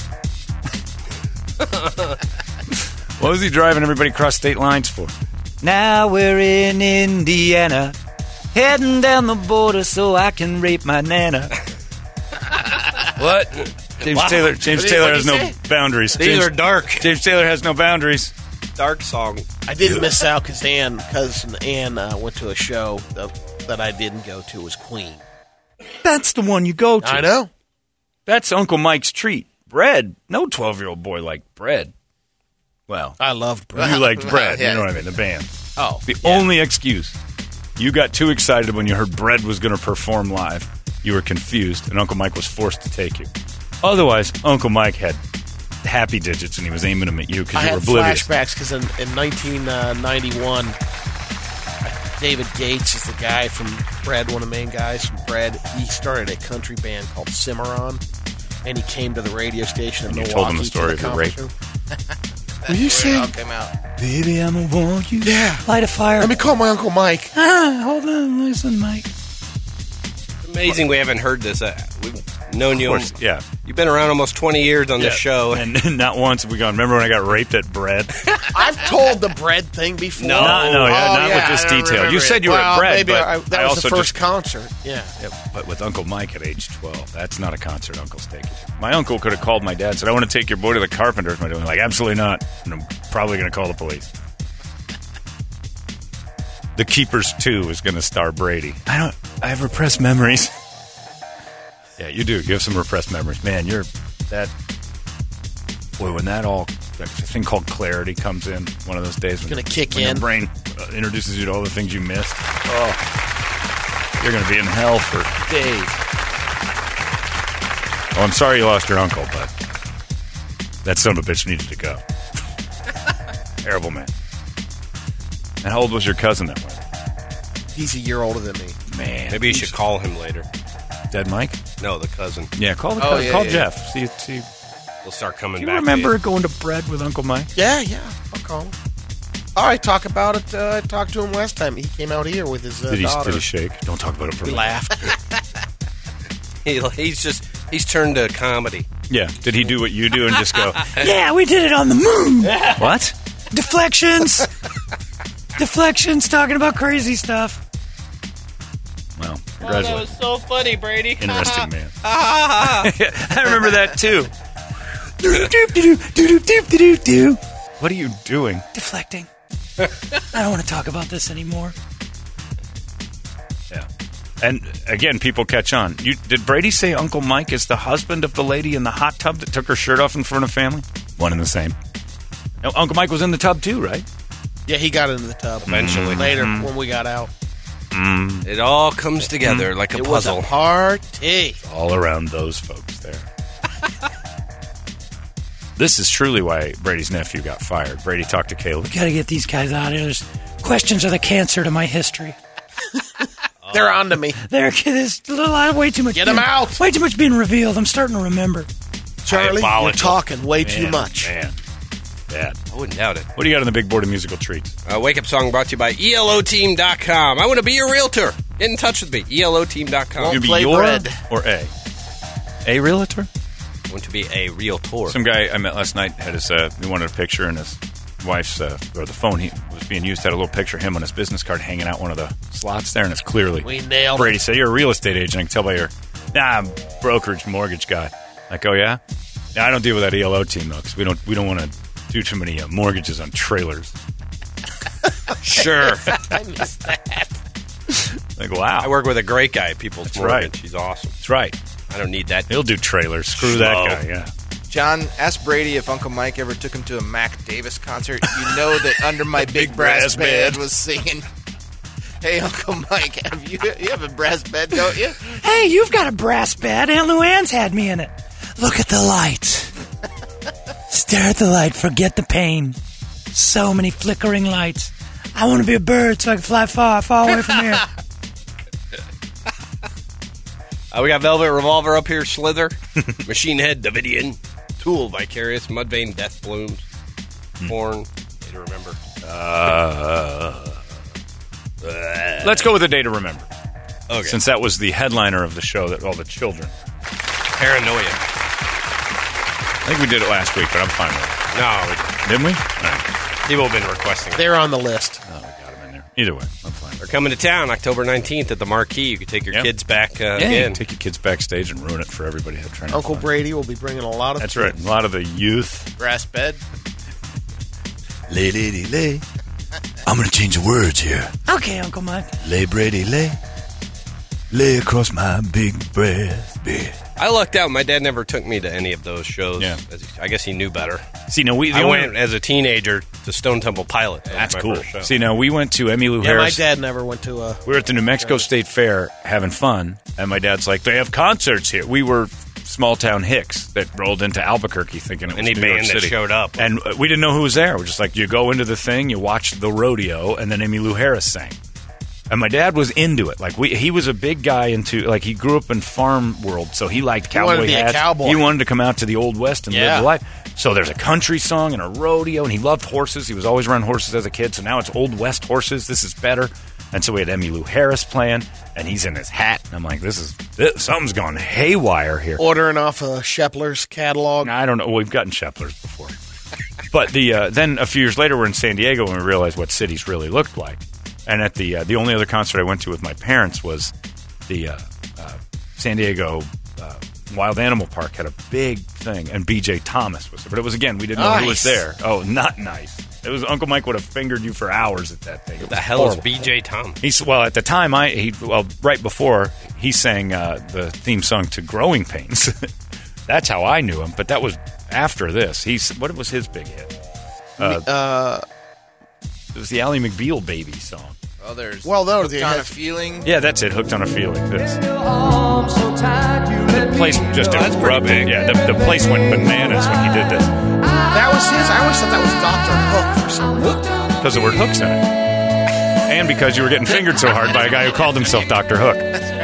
[SPEAKER 2] What was he driving everybody across state lines for? Now we're in Indiana, heading down the border so I can rape my nana. What? James
[SPEAKER 4] Wow.
[SPEAKER 2] Taylor. James
[SPEAKER 3] What did-
[SPEAKER 2] Taylor
[SPEAKER 3] what
[SPEAKER 2] has
[SPEAKER 3] did
[SPEAKER 2] no
[SPEAKER 3] he say?
[SPEAKER 2] boundaries.
[SPEAKER 4] These
[SPEAKER 2] James,
[SPEAKER 4] are dark.
[SPEAKER 2] James Taylor has no boundaries.
[SPEAKER 4] Dark song.
[SPEAKER 5] I did miss out because Ann, cousin Ann, uh, went to a show that, that I didn't go to. Was Queen.
[SPEAKER 2] That's the one you go to.
[SPEAKER 5] I know.
[SPEAKER 2] That's Uncle Mike's treat. Bread. No twelve-year-old boy liked bread. Well,
[SPEAKER 5] I loved Brad.
[SPEAKER 2] you liked bread.
[SPEAKER 3] Yeah.
[SPEAKER 2] You know what I mean? The band.
[SPEAKER 5] Oh,
[SPEAKER 2] The only excuse. You got too excited when you heard Bread was going to perform live. You were confused, and Uncle Mike was forced to take you. Otherwise, Uncle Mike had happy digits, and he was aiming them at you
[SPEAKER 5] I
[SPEAKER 2] because you were
[SPEAKER 5] had
[SPEAKER 2] oblivious.
[SPEAKER 5] flashbacks because in, in nineteen ninety-one, David Gates is the guy from Bread, one of the main guys from Bread. He started a country band called Cimarron, and he came to the radio station in
[SPEAKER 2] And you
[SPEAKER 5] Milwaukee.
[SPEAKER 2] told him the story
[SPEAKER 5] to
[SPEAKER 2] of the rape.
[SPEAKER 5] conference room.
[SPEAKER 9] Will you
[SPEAKER 3] Where it
[SPEAKER 9] sing?
[SPEAKER 3] all came out.
[SPEAKER 2] Baby, I'm a want you.
[SPEAKER 5] Yeah.
[SPEAKER 9] Light a fire.
[SPEAKER 5] Let me call my Uncle Mike.
[SPEAKER 9] Ah, hold on, listen, Mike.
[SPEAKER 4] It's amazing we haven't heard this. Uh, we've known
[SPEAKER 2] Of
[SPEAKER 4] you.
[SPEAKER 2] course, yeah.
[SPEAKER 4] You've been around almost twenty years on
[SPEAKER 2] Yeah.
[SPEAKER 4] this show.
[SPEAKER 2] And not once have we gone, remember when I got raped at Bread?
[SPEAKER 5] I've told the Bread thing before.
[SPEAKER 4] No.
[SPEAKER 2] Not, no, yeah,
[SPEAKER 3] Oh,
[SPEAKER 2] not
[SPEAKER 3] yeah,
[SPEAKER 2] with this
[SPEAKER 3] I don't
[SPEAKER 2] detail. You
[SPEAKER 3] remember
[SPEAKER 2] said
[SPEAKER 3] it.
[SPEAKER 2] you were
[SPEAKER 5] well,
[SPEAKER 2] at Bread,
[SPEAKER 5] maybe
[SPEAKER 2] but
[SPEAKER 5] I, that
[SPEAKER 2] I
[SPEAKER 5] was
[SPEAKER 2] also
[SPEAKER 5] the first
[SPEAKER 2] just...
[SPEAKER 5] concert. Yeah.
[SPEAKER 2] Yeah, but with Uncle Mike at age twelve, that's not a concert Uncle's taking. My uncle could have called my dad and said, I want to take your boy to the Carpenters. My dad was like, absolutely not. And I'm probably going to call the police. The Keepers two is going to star Brady. I don't, I have repressed memories. Yeah, you do. You have some repressed memories. Man, you're, that, boy, when that all, that thing called clarity comes in one of those days. When,
[SPEAKER 5] Gonna kick
[SPEAKER 2] when
[SPEAKER 5] in.
[SPEAKER 2] your brain uh, introduces you to all the things you missed. Oh, you're going to be in hell for days. Well, I'm sorry you lost your uncle, but that son of a bitch needed to go. Terrible man. And how old was your cousin that way?
[SPEAKER 5] He's a year older than me.
[SPEAKER 2] Man.
[SPEAKER 4] Maybe you should call him later.
[SPEAKER 2] Dead Mike?
[SPEAKER 4] No, the cousin.
[SPEAKER 2] Yeah, call the
[SPEAKER 3] Oh,
[SPEAKER 2] cousin.
[SPEAKER 3] yeah,
[SPEAKER 2] call
[SPEAKER 3] yeah,
[SPEAKER 2] Jeff. See, see.
[SPEAKER 4] He'll start coming
[SPEAKER 2] Do you
[SPEAKER 4] back.
[SPEAKER 2] remember going to Bread with Uncle Mike?
[SPEAKER 5] Yeah, yeah. I'll call him. All right, talk about it. Uh, I talked to him last time. He came out here with his uh,
[SPEAKER 2] Did he,
[SPEAKER 5] daughter.
[SPEAKER 2] did he shake? Don't talk about it for
[SPEAKER 5] He
[SPEAKER 2] me.
[SPEAKER 5] laughed.
[SPEAKER 4] He, he's just he's turned to comedy.
[SPEAKER 2] Yeah. Did he do what you do and just go,
[SPEAKER 9] Yeah, we did it on the moon.
[SPEAKER 2] what?
[SPEAKER 9] Deflections. Deflections, talking about crazy stuff.
[SPEAKER 2] Well, congratulations.
[SPEAKER 4] so funny, Brady.
[SPEAKER 2] Interesting man. I remember that too.
[SPEAKER 9] Doop, doop, doop, doop, doop, doop, doop, doop.
[SPEAKER 2] What are you doing?
[SPEAKER 9] Deflecting. I don't want to talk about this anymore.
[SPEAKER 2] Yeah. And again, people catch on. You, did Brady say Uncle Mike is the husband of the lady in the hot tub that took her shirt off in front of family? One and the same. Now, Uncle Mike was in the tub too, right?
[SPEAKER 5] Yeah, he got into the tub.
[SPEAKER 4] Eventually.
[SPEAKER 5] Later, when we got out.
[SPEAKER 4] It all comes together like a
[SPEAKER 5] It was
[SPEAKER 4] puzzle.
[SPEAKER 5] a party.
[SPEAKER 2] All around those folks there. This is truly why Brady's nephew got fired. Brady talked to Caleb.
[SPEAKER 9] We got to get these guys out of here. There's questions are the cancer to my history.
[SPEAKER 5] They're on to me.
[SPEAKER 9] There, there's a little, way too much.
[SPEAKER 5] Get 'em
[SPEAKER 9] being-
[SPEAKER 5] out.
[SPEAKER 9] Way too much being revealed. I'm starting to remember.
[SPEAKER 5] Charlie, you're
[SPEAKER 2] Diabolical.
[SPEAKER 5] talking way too
[SPEAKER 2] Man,
[SPEAKER 5] much.
[SPEAKER 2] Man. Bad.
[SPEAKER 4] I wouldn't doubt it.
[SPEAKER 2] What do you got on the big board of musical treats?
[SPEAKER 4] Uh, Wake Up Song brought to you by E L O team dot com. I want to be your realtor. Get in touch with me. E L O team dot com.
[SPEAKER 3] Won't
[SPEAKER 2] You be
[SPEAKER 3] play
[SPEAKER 2] your
[SPEAKER 3] bread.
[SPEAKER 2] or A? A realtor?
[SPEAKER 4] I want to be a realtor.
[SPEAKER 2] Some guy I met last night had his, uh, he wanted a picture, and his wife's, uh, or the phone he was being used had a little picture of him on his business card hanging out one of the slots there, and it's clearly
[SPEAKER 5] We nailed
[SPEAKER 2] Brady
[SPEAKER 5] it.
[SPEAKER 2] said, "You're a real estate agent. I can tell by your, nah, I'm brokerage mortgage guy." Like, oh yeah? Yeah, I don't deal with that E L O team though, because we don't we don't want to do too many uh, mortgages on trailers. Sure.
[SPEAKER 5] I missed that.
[SPEAKER 2] Like, wow.
[SPEAKER 4] I work with a great guy at People's
[SPEAKER 2] That's
[SPEAKER 4] Mortgage.
[SPEAKER 2] right.
[SPEAKER 4] He's awesome.
[SPEAKER 2] That's right.
[SPEAKER 4] I don't need that.
[SPEAKER 2] He'll do trailers. Screw that
[SPEAKER 4] Slow.
[SPEAKER 2] guy. Yeah.
[SPEAKER 3] John, ask Brady if Uncle Mike ever took him to a Mac Davis concert. You know that Under My Big, Brass,
[SPEAKER 2] brass
[SPEAKER 3] Band
[SPEAKER 2] band.
[SPEAKER 3] was singing, "Hey, Uncle Mike, have you you have a brass bed, don't you?"
[SPEAKER 9] Hey, you've got a brass bed. Aunt Luann's had me in it. Look at the lights. Stare at the light, forget the pain. So many flickering lights. I want to be a bird so I can fly far, far away from here.
[SPEAKER 4] Uh, we got Velvet Revolver up here, Slither, Machine Head, Davidian, Tool, Vicarious, Mudvayne, Death Blooms, Horn, Day to Remember.
[SPEAKER 2] Uh, let's go with a day to remember.
[SPEAKER 4] Okay.
[SPEAKER 2] Since that was the headliner of the show, that all the children.
[SPEAKER 4] Paranoia.
[SPEAKER 2] I think we did it last week, but I'm fine with it.
[SPEAKER 4] No, we,
[SPEAKER 2] Didn't we? All right.
[SPEAKER 4] people have been requesting it.
[SPEAKER 5] They're on the list.
[SPEAKER 2] Oh, we got them in there. Either way, I'm fine.
[SPEAKER 4] They're coming to town October nineteenth at the Marquee. You can take your
[SPEAKER 2] Yep.
[SPEAKER 4] kids back uh,
[SPEAKER 2] Yeah,
[SPEAKER 4] again.
[SPEAKER 2] take your kids backstage and ruin it for everybody who's trying to
[SPEAKER 5] Uncle
[SPEAKER 2] fun.
[SPEAKER 5] Brady will be bringing a lot of
[SPEAKER 2] That's
[SPEAKER 5] kids.
[SPEAKER 2] right. A lot of the youth.
[SPEAKER 3] Grass bed.
[SPEAKER 1] Lay, lady, lay. I'm gonna change the words here.
[SPEAKER 9] Okay, Uncle Mike.
[SPEAKER 1] Lay, Brady, lay. Lay across my big breast bed.
[SPEAKER 4] I lucked out. My dad never took me to any of those shows.
[SPEAKER 2] Yeah.
[SPEAKER 4] As he- I guess he knew better.
[SPEAKER 2] See, no, we. The
[SPEAKER 4] I
[SPEAKER 2] only-
[SPEAKER 4] went as a teenager to Stone Temple Pilot. That was
[SPEAKER 2] That's
[SPEAKER 4] my
[SPEAKER 2] cool.
[SPEAKER 4] first show.
[SPEAKER 2] See, now we went to Emmylou
[SPEAKER 5] Yeah, my
[SPEAKER 2] Harris.
[SPEAKER 5] dad never went to a...
[SPEAKER 2] We were at the New Mexico State Fair having fun, and my dad's like, "They have concerts here." We were small town hicks that rolled into Albuquerque thinking it was
[SPEAKER 4] Any
[SPEAKER 2] New York
[SPEAKER 4] band that
[SPEAKER 2] City.
[SPEAKER 4] showed up.
[SPEAKER 2] and uh, we didn't know who was there. We're just like, you go into the thing, you watch the rodeo, and then Emmylou Harris sang. And my dad was into it. Like we, he was a big guy into like he grew up in farm world, so he liked
[SPEAKER 5] He wanted
[SPEAKER 2] cowboy
[SPEAKER 5] to be a
[SPEAKER 2] hats.
[SPEAKER 5] cowboy.
[SPEAKER 2] He wanted to come out to the old west and
[SPEAKER 5] Yeah.
[SPEAKER 2] live the life. So there's a country song and a rodeo, and he loved horses. He was always around horses as a kid. So now it's old west horses. This is better. And so we had Emmylou Harris playing, and he's in his hat. And I'm like, this is this, something's gone haywire here.
[SPEAKER 5] Ordering off a Shepler's catalog.
[SPEAKER 2] I don't know. We've gotten Shepler's before. But the uh, then a few years later, we're in San Diego, and we realized what cities really looked like. And at the uh, the only other concert I went to with my parents was the uh, uh, San Diego uh, Wild Animal Park had a big thing, and B J Thomas was there. But it was, again, we didn't know who was
[SPEAKER 5] Nice.
[SPEAKER 2] there. Oh, not nice. It was Uncle Mike would have fingered you for hours at that thing. It
[SPEAKER 4] What
[SPEAKER 2] was
[SPEAKER 4] the hell
[SPEAKER 2] horrible.
[SPEAKER 4] is B J Tom?
[SPEAKER 2] He's well at the time. I he well right before he sang uh, the theme song to Growing Pains. That's how I knew him. But that was after this. He's what was his big hit? Uh,
[SPEAKER 5] Uh,
[SPEAKER 2] it was the Ally McBeal Baby song.
[SPEAKER 3] Oh, there's
[SPEAKER 5] Well, no,
[SPEAKER 3] Hooked
[SPEAKER 5] they
[SPEAKER 3] on
[SPEAKER 5] had-
[SPEAKER 3] a feeling.
[SPEAKER 2] Yeah, that's it. Hooked on a Feeling. This
[SPEAKER 10] Arms so tight, you let
[SPEAKER 2] the
[SPEAKER 10] me
[SPEAKER 2] place just
[SPEAKER 10] go.
[SPEAKER 2] erupted. Yeah, the, the place went bananas when he did this
[SPEAKER 5] that was his. I always thought that was Doctor Hook for some reason.
[SPEAKER 2] because the word "hooks" in it, and because you were getting fingered so hard by a guy who called himself Doctor Hook.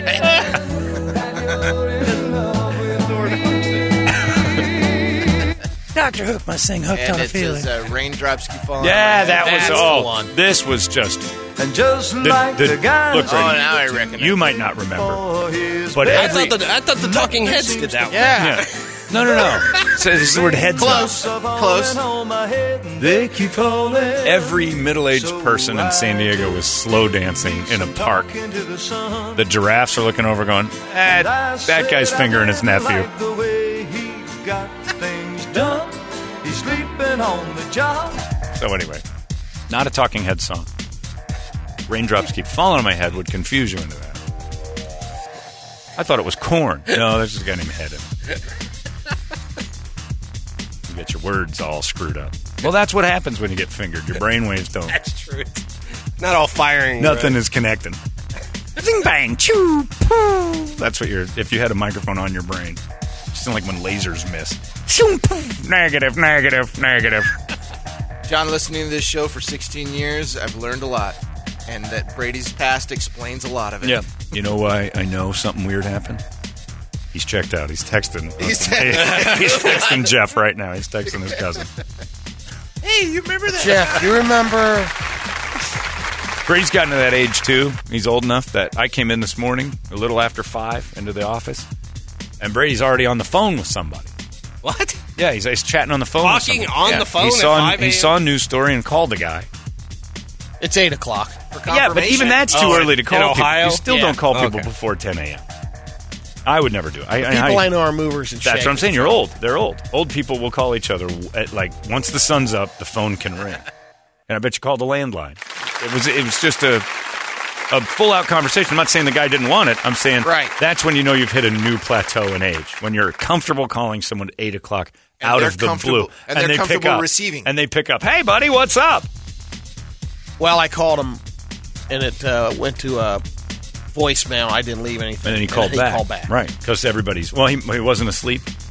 [SPEAKER 9] Doctor Hook must sing Hooked
[SPEAKER 3] And
[SPEAKER 9] on a
[SPEAKER 3] it
[SPEAKER 9] Feeling.
[SPEAKER 3] says uh, raindrops keep falling.
[SPEAKER 2] Yeah,
[SPEAKER 3] on my
[SPEAKER 2] that
[SPEAKER 3] head.
[SPEAKER 2] was
[SPEAKER 5] That's the
[SPEAKER 2] oh,
[SPEAKER 5] one.
[SPEAKER 2] this was just
[SPEAKER 10] And just
[SPEAKER 2] the,
[SPEAKER 10] like
[SPEAKER 2] the,
[SPEAKER 10] the guy
[SPEAKER 2] look.
[SPEAKER 3] Oh,
[SPEAKER 2] Brady,
[SPEAKER 3] now I recognize
[SPEAKER 2] you
[SPEAKER 3] it.
[SPEAKER 2] might not remember,
[SPEAKER 10] for his
[SPEAKER 2] but
[SPEAKER 10] bed.
[SPEAKER 4] I
[SPEAKER 2] every
[SPEAKER 4] thought, the, I thought the Talking Heads did that one.
[SPEAKER 5] Yeah.
[SPEAKER 2] yeah. No, no, no. So this is the word heads.
[SPEAKER 3] Close. Close.
[SPEAKER 10] On my head and they keep falling.
[SPEAKER 2] Every middle-aged person in San Diego was slow dancing in a park.
[SPEAKER 10] Into the sun.
[SPEAKER 2] The giraffes are looking over, going, eh, "That guy's fingering his nephew."
[SPEAKER 10] Like the way he got things done. He's sleeping on the job.
[SPEAKER 2] So anyway, not a Talking Head song. Raindrops keep falling on my head would confuse you into that. I thought it was Corn. No, there's just a guy named Head in it. You get your words all screwed up. Well, that's what happens when you get fingered. Your brainwaves don't.
[SPEAKER 4] That's true. It's not all firing.
[SPEAKER 2] Nothing is connecting. Zing bang, choo, poo. That's what you're. If you had a microphone on your brain, it's like when lasers miss. Shoom, poo. Negative, negative, negative.
[SPEAKER 3] John, listening to this show for sixteen years, I've learned a lot. And that Brady's past explains a lot of it.
[SPEAKER 2] Yeah. You know why I know something weird happened? He's checked out. He's texting.
[SPEAKER 3] He's-
[SPEAKER 2] He's texting Jeff right now. He's texting his cousin.
[SPEAKER 3] Hey, you remember that?
[SPEAKER 5] Jeff, you remember?
[SPEAKER 2] Brady's gotten to that age, too. He's old enough that I came in this morning, a little after five, into the office, and Brady's already on the phone with somebody.
[SPEAKER 4] What?
[SPEAKER 2] Yeah, he's, he's chatting on the phone
[SPEAKER 4] Talking
[SPEAKER 2] with somebody.
[SPEAKER 4] on
[SPEAKER 2] Yeah.
[SPEAKER 4] the phone
[SPEAKER 2] he
[SPEAKER 4] at
[SPEAKER 2] saw,
[SPEAKER 4] five
[SPEAKER 2] He
[SPEAKER 4] a.m.?
[SPEAKER 2] saw a news story and called the guy.
[SPEAKER 5] It's eight o'clock.
[SPEAKER 2] Yeah, but even that's too
[SPEAKER 4] Oh,
[SPEAKER 2] early to
[SPEAKER 4] in
[SPEAKER 2] call people.
[SPEAKER 4] Ohio?
[SPEAKER 2] You still
[SPEAKER 5] Yeah.
[SPEAKER 2] don't call people
[SPEAKER 4] Okay.
[SPEAKER 2] before ten a.m. I would never do it. I,
[SPEAKER 5] People
[SPEAKER 2] I,
[SPEAKER 5] I know are movers and
[SPEAKER 2] That's
[SPEAKER 5] shakers.
[SPEAKER 2] what I'm saying. You're old. They're old. Old people will call each other at, like, once the sun's up, the phone can ring. And I bet you called the landline. It was it was just a a full out conversation. I'm not saying the guy didn't want it. I'm saying
[SPEAKER 5] Right.
[SPEAKER 2] that's when you know you've hit a new plateau in age. When you're comfortable calling someone at eight o'clock
[SPEAKER 3] And
[SPEAKER 2] out
[SPEAKER 3] they're
[SPEAKER 2] of the
[SPEAKER 3] comfortable-
[SPEAKER 2] blue,
[SPEAKER 3] and they're
[SPEAKER 2] they pick
[SPEAKER 3] comfortable
[SPEAKER 2] up
[SPEAKER 3] receiving.
[SPEAKER 2] and they pick up. Hey, buddy, what's up?
[SPEAKER 5] Well, I called him, and it uh, went to uh, voicemail. I didn't leave anything.
[SPEAKER 2] And then he called
[SPEAKER 5] he
[SPEAKER 2] back.
[SPEAKER 5] called back.
[SPEAKER 2] Right, because everybody's well, he, he wasn't asleep.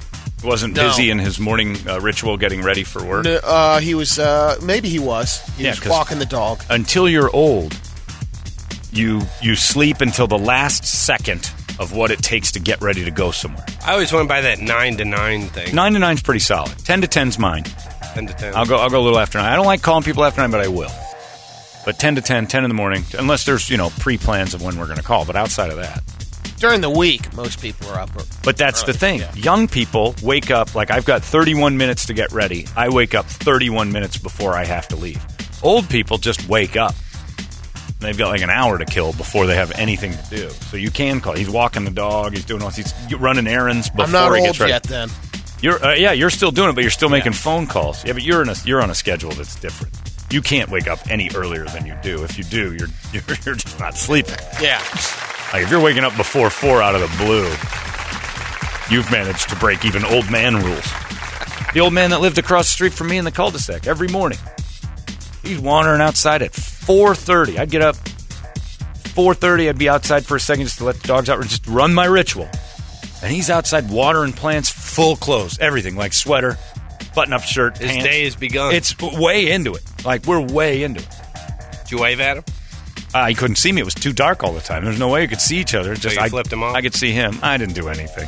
[SPEAKER 2] Wasn't
[SPEAKER 5] No.
[SPEAKER 2] busy in his morning uh, ritual getting ready for work?
[SPEAKER 5] No, uh, he was, uh, maybe he was. He
[SPEAKER 2] Yeah,
[SPEAKER 5] was
[SPEAKER 2] 'cause-
[SPEAKER 5] walking the dog.
[SPEAKER 2] Until you're old, you you sleep until the last second of what it takes to get ready to go somewhere.
[SPEAKER 4] I always went by that nine to nine thing.
[SPEAKER 2] Nine to nine's pretty solid. Ten to ten's mine.
[SPEAKER 4] Ten to ten.
[SPEAKER 2] I'll go. I'll go a little after nine. I don't like calling people after nine, but I will. But ten to ten, ten in the morning, unless there's you know pre-plans of when we're going to call. But outside of that,
[SPEAKER 5] During the week, most people are up.
[SPEAKER 2] but that's
[SPEAKER 5] early.
[SPEAKER 2] the thing.
[SPEAKER 5] Yeah.
[SPEAKER 2] Young people wake up like I've got thirty-one minutes to get ready. I wake up thirty-one minutes before I have to leave. Old people just wake up. They've got like an hour to kill before they have anything to do. So you can call. He's walking the dog. He's doing all. He's running errands before
[SPEAKER 5] I'm not
[SPEAKER 2] he
[SPEAKER 5] old
[SPEAKER 2] gets ready.
[SPEAKER 5] yet then.
[SPEAKER 2] You're uh, yeah, you're still doing it, but you're still making phone calls. Yeah, but you're in a you're on a schedule that's different. You can't wake up any earlier than you do. If you do, you're you're, you're just not sleeping.
[SPEAKER 5] Yeah.
[SPEAKER 2] Like if you're waking up before four out of the blue, you've managed to break even old man rules. The old man that lived across the street from me in the cul-de-sac every morning, he's wandering outside at four thirty. I'd get up four thirty. I'd be outside for a second just to let the dogs out and just run my ritual. And he's outside watering plants, full clothes, everything, like sweater, button-up shirt,
[SPEAKER 4] His
[SPEAKER 2] pants.
[SPEAKER 4] day has begun.
[SPEAKER 2] It's way into it. Like, we're way into it.
[SPEAKER 4] Did you wave at him?
[SPEAKER 2] Uh, he couldn't see me. It was too dark all the time. There's no way you could see each other. Just
[SPEAKER 4] you
[SPEAKER 2] I
[SPEAKER 4] flipped him off?
[SPEAKER 2] I could see him. I didn't do anything.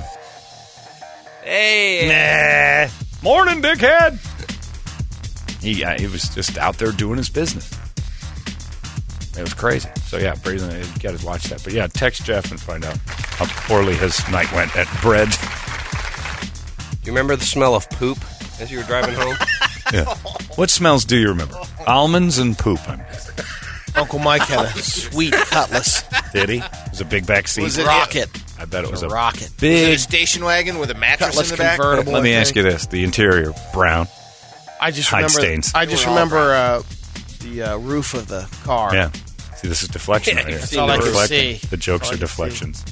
[SPEAKER 4] Hey.
[SPEAKER 2] Nah. Morning, dickhead. He uh, he was just out there doing his business. It was crazy. So, yeah, Brazen, you got to watch that. But, yeah, text Jeff and find out how poorly his night went at bread.
[SPEAKER 4] You remember the smell of poop as you were driving home?
[SPEAKER 2] Yeah. What smells do you remember? Almonds and poop. I'm guessing.
[SPEAKER 5] Uncle Mike had a sweet cutlass.
[SPEAKER 2] Did he? It was a big back seat.
[SPEAKER 3] Was it-
[SPEAKER 5] Rocket.
[SPEAKER 2] I bet it was
[SPEAKER 5] a
[SPEAKER 2] a
[SPEAKER 5] rocket.
[SPEAKER 3] Was it
[SPEAKER 2] big.
[SPEAKER 3] a station wagon with a mattress
[SPEAKER 5] Cutlass
[SPEAKER 3] in the back?
[SPEAKER 5] convertible.
[SPEAKER 2] Let me
[SPEAKER 5] I
[SPEAKER 2] ask you
[SPEAKER 5] think.
[SPEAKER 2] this: the interior brown.
[SPEAKER 5] I just
[SPEAKER 2] hide
[SPEAKER 5] remember.
[SPEAKER 2] stains.
[SPEAKER 5] I just
[SPEAKER 3] They were all
[SPEAKER 5] remember uh, the uh, roof of the car.
[SPEAKER 2] Yeah. See, this is deflection right here.
[SPEAKER 5] That's all I can
[SPEAKER 2] Deflecting.
[SPEAKER 5] see.
[SPEAKER 2] The jokes
[SPEAKER 5] That's
[SPEAKER 2] are
[SPEAKER 5] all I can
[SPEAKER 2] deflections.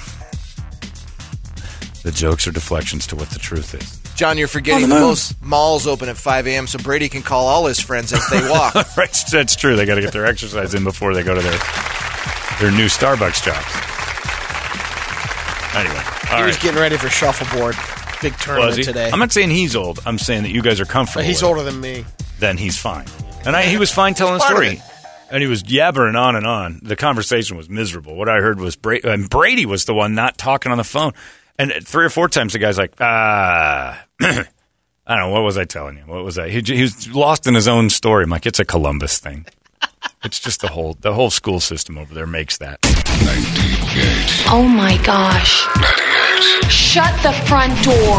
[SPEAKER 2] The jokes are deflections to what the truth is.
[SPEAKER 3] John, you're forgetting the most malls open at five a.m. so Brady can call all his friends as they walk.
[SPEAKER 2] Right, that's true. They got to get their exercise in before they go to their their new Starbucks jobs. Anyway, all
[SPEAKER 5] He was
[SPEAKER 2] right.
[SPEAKER 5] getting ready for shuffleboard. Big
[SPEAKER 2] Was
[SPEAKER 5] tournament
[SPEAKER 2] he?
[SPEAKER 5] today.
[SPEAKER 2] I'm not saying he's old. I'm saying that you guys are comfortable.
[SPEAKER 5] But he's
[SPEAKER 2] with it.
[SPEAKER 5] older than me.
[SPEAKER 2] Then he's fine. And I, he was fine telling a
[SPEAKER 3] part of
[SPEAKER 2] story.
[SPEAKER 3] it.
[SPEAKER 2] And he was yabbering on and on. The conversation was miserable. What I heard was Brady, and Brady was the one not talking on the phone. And three or four times the guy's like, ah, I don't know, what was I telling you? What was I? He, he was lost in his own story. I'm like, it's a Columbus thing. It's just the whole the whole school system over there makes that.
[SPEAKER 1] ninety-eight.
[SPEAKER 11] Oh my gosh.
[SPEAKER 1] ninety-eight.
[SPEAKER 11] Shut the front door.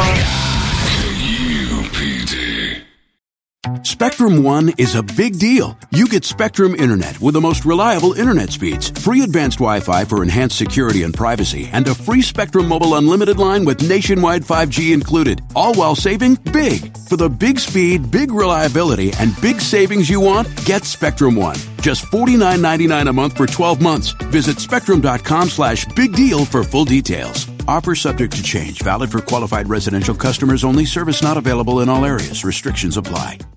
[SPEAKER 1] U P D.
[SPEAKER 7] Spectrum One is a big deal. You get Spectrum Internet with the most reliable internet speeds, free advanced Wi-Fi for enhanced security and privacy, and a free Spectrum Mobile Unlimited line with nationwide five G included, all while saving big. For the big speed, big reliability, and big savings you want, get Spectrum One. Just forty-nine ninety-nine a month for twelve months. Visit spectrum.com slash big deal for full details. Offer subject to change. Valid for qualified residential customers only. Service not available in all areas. Restrictions apply.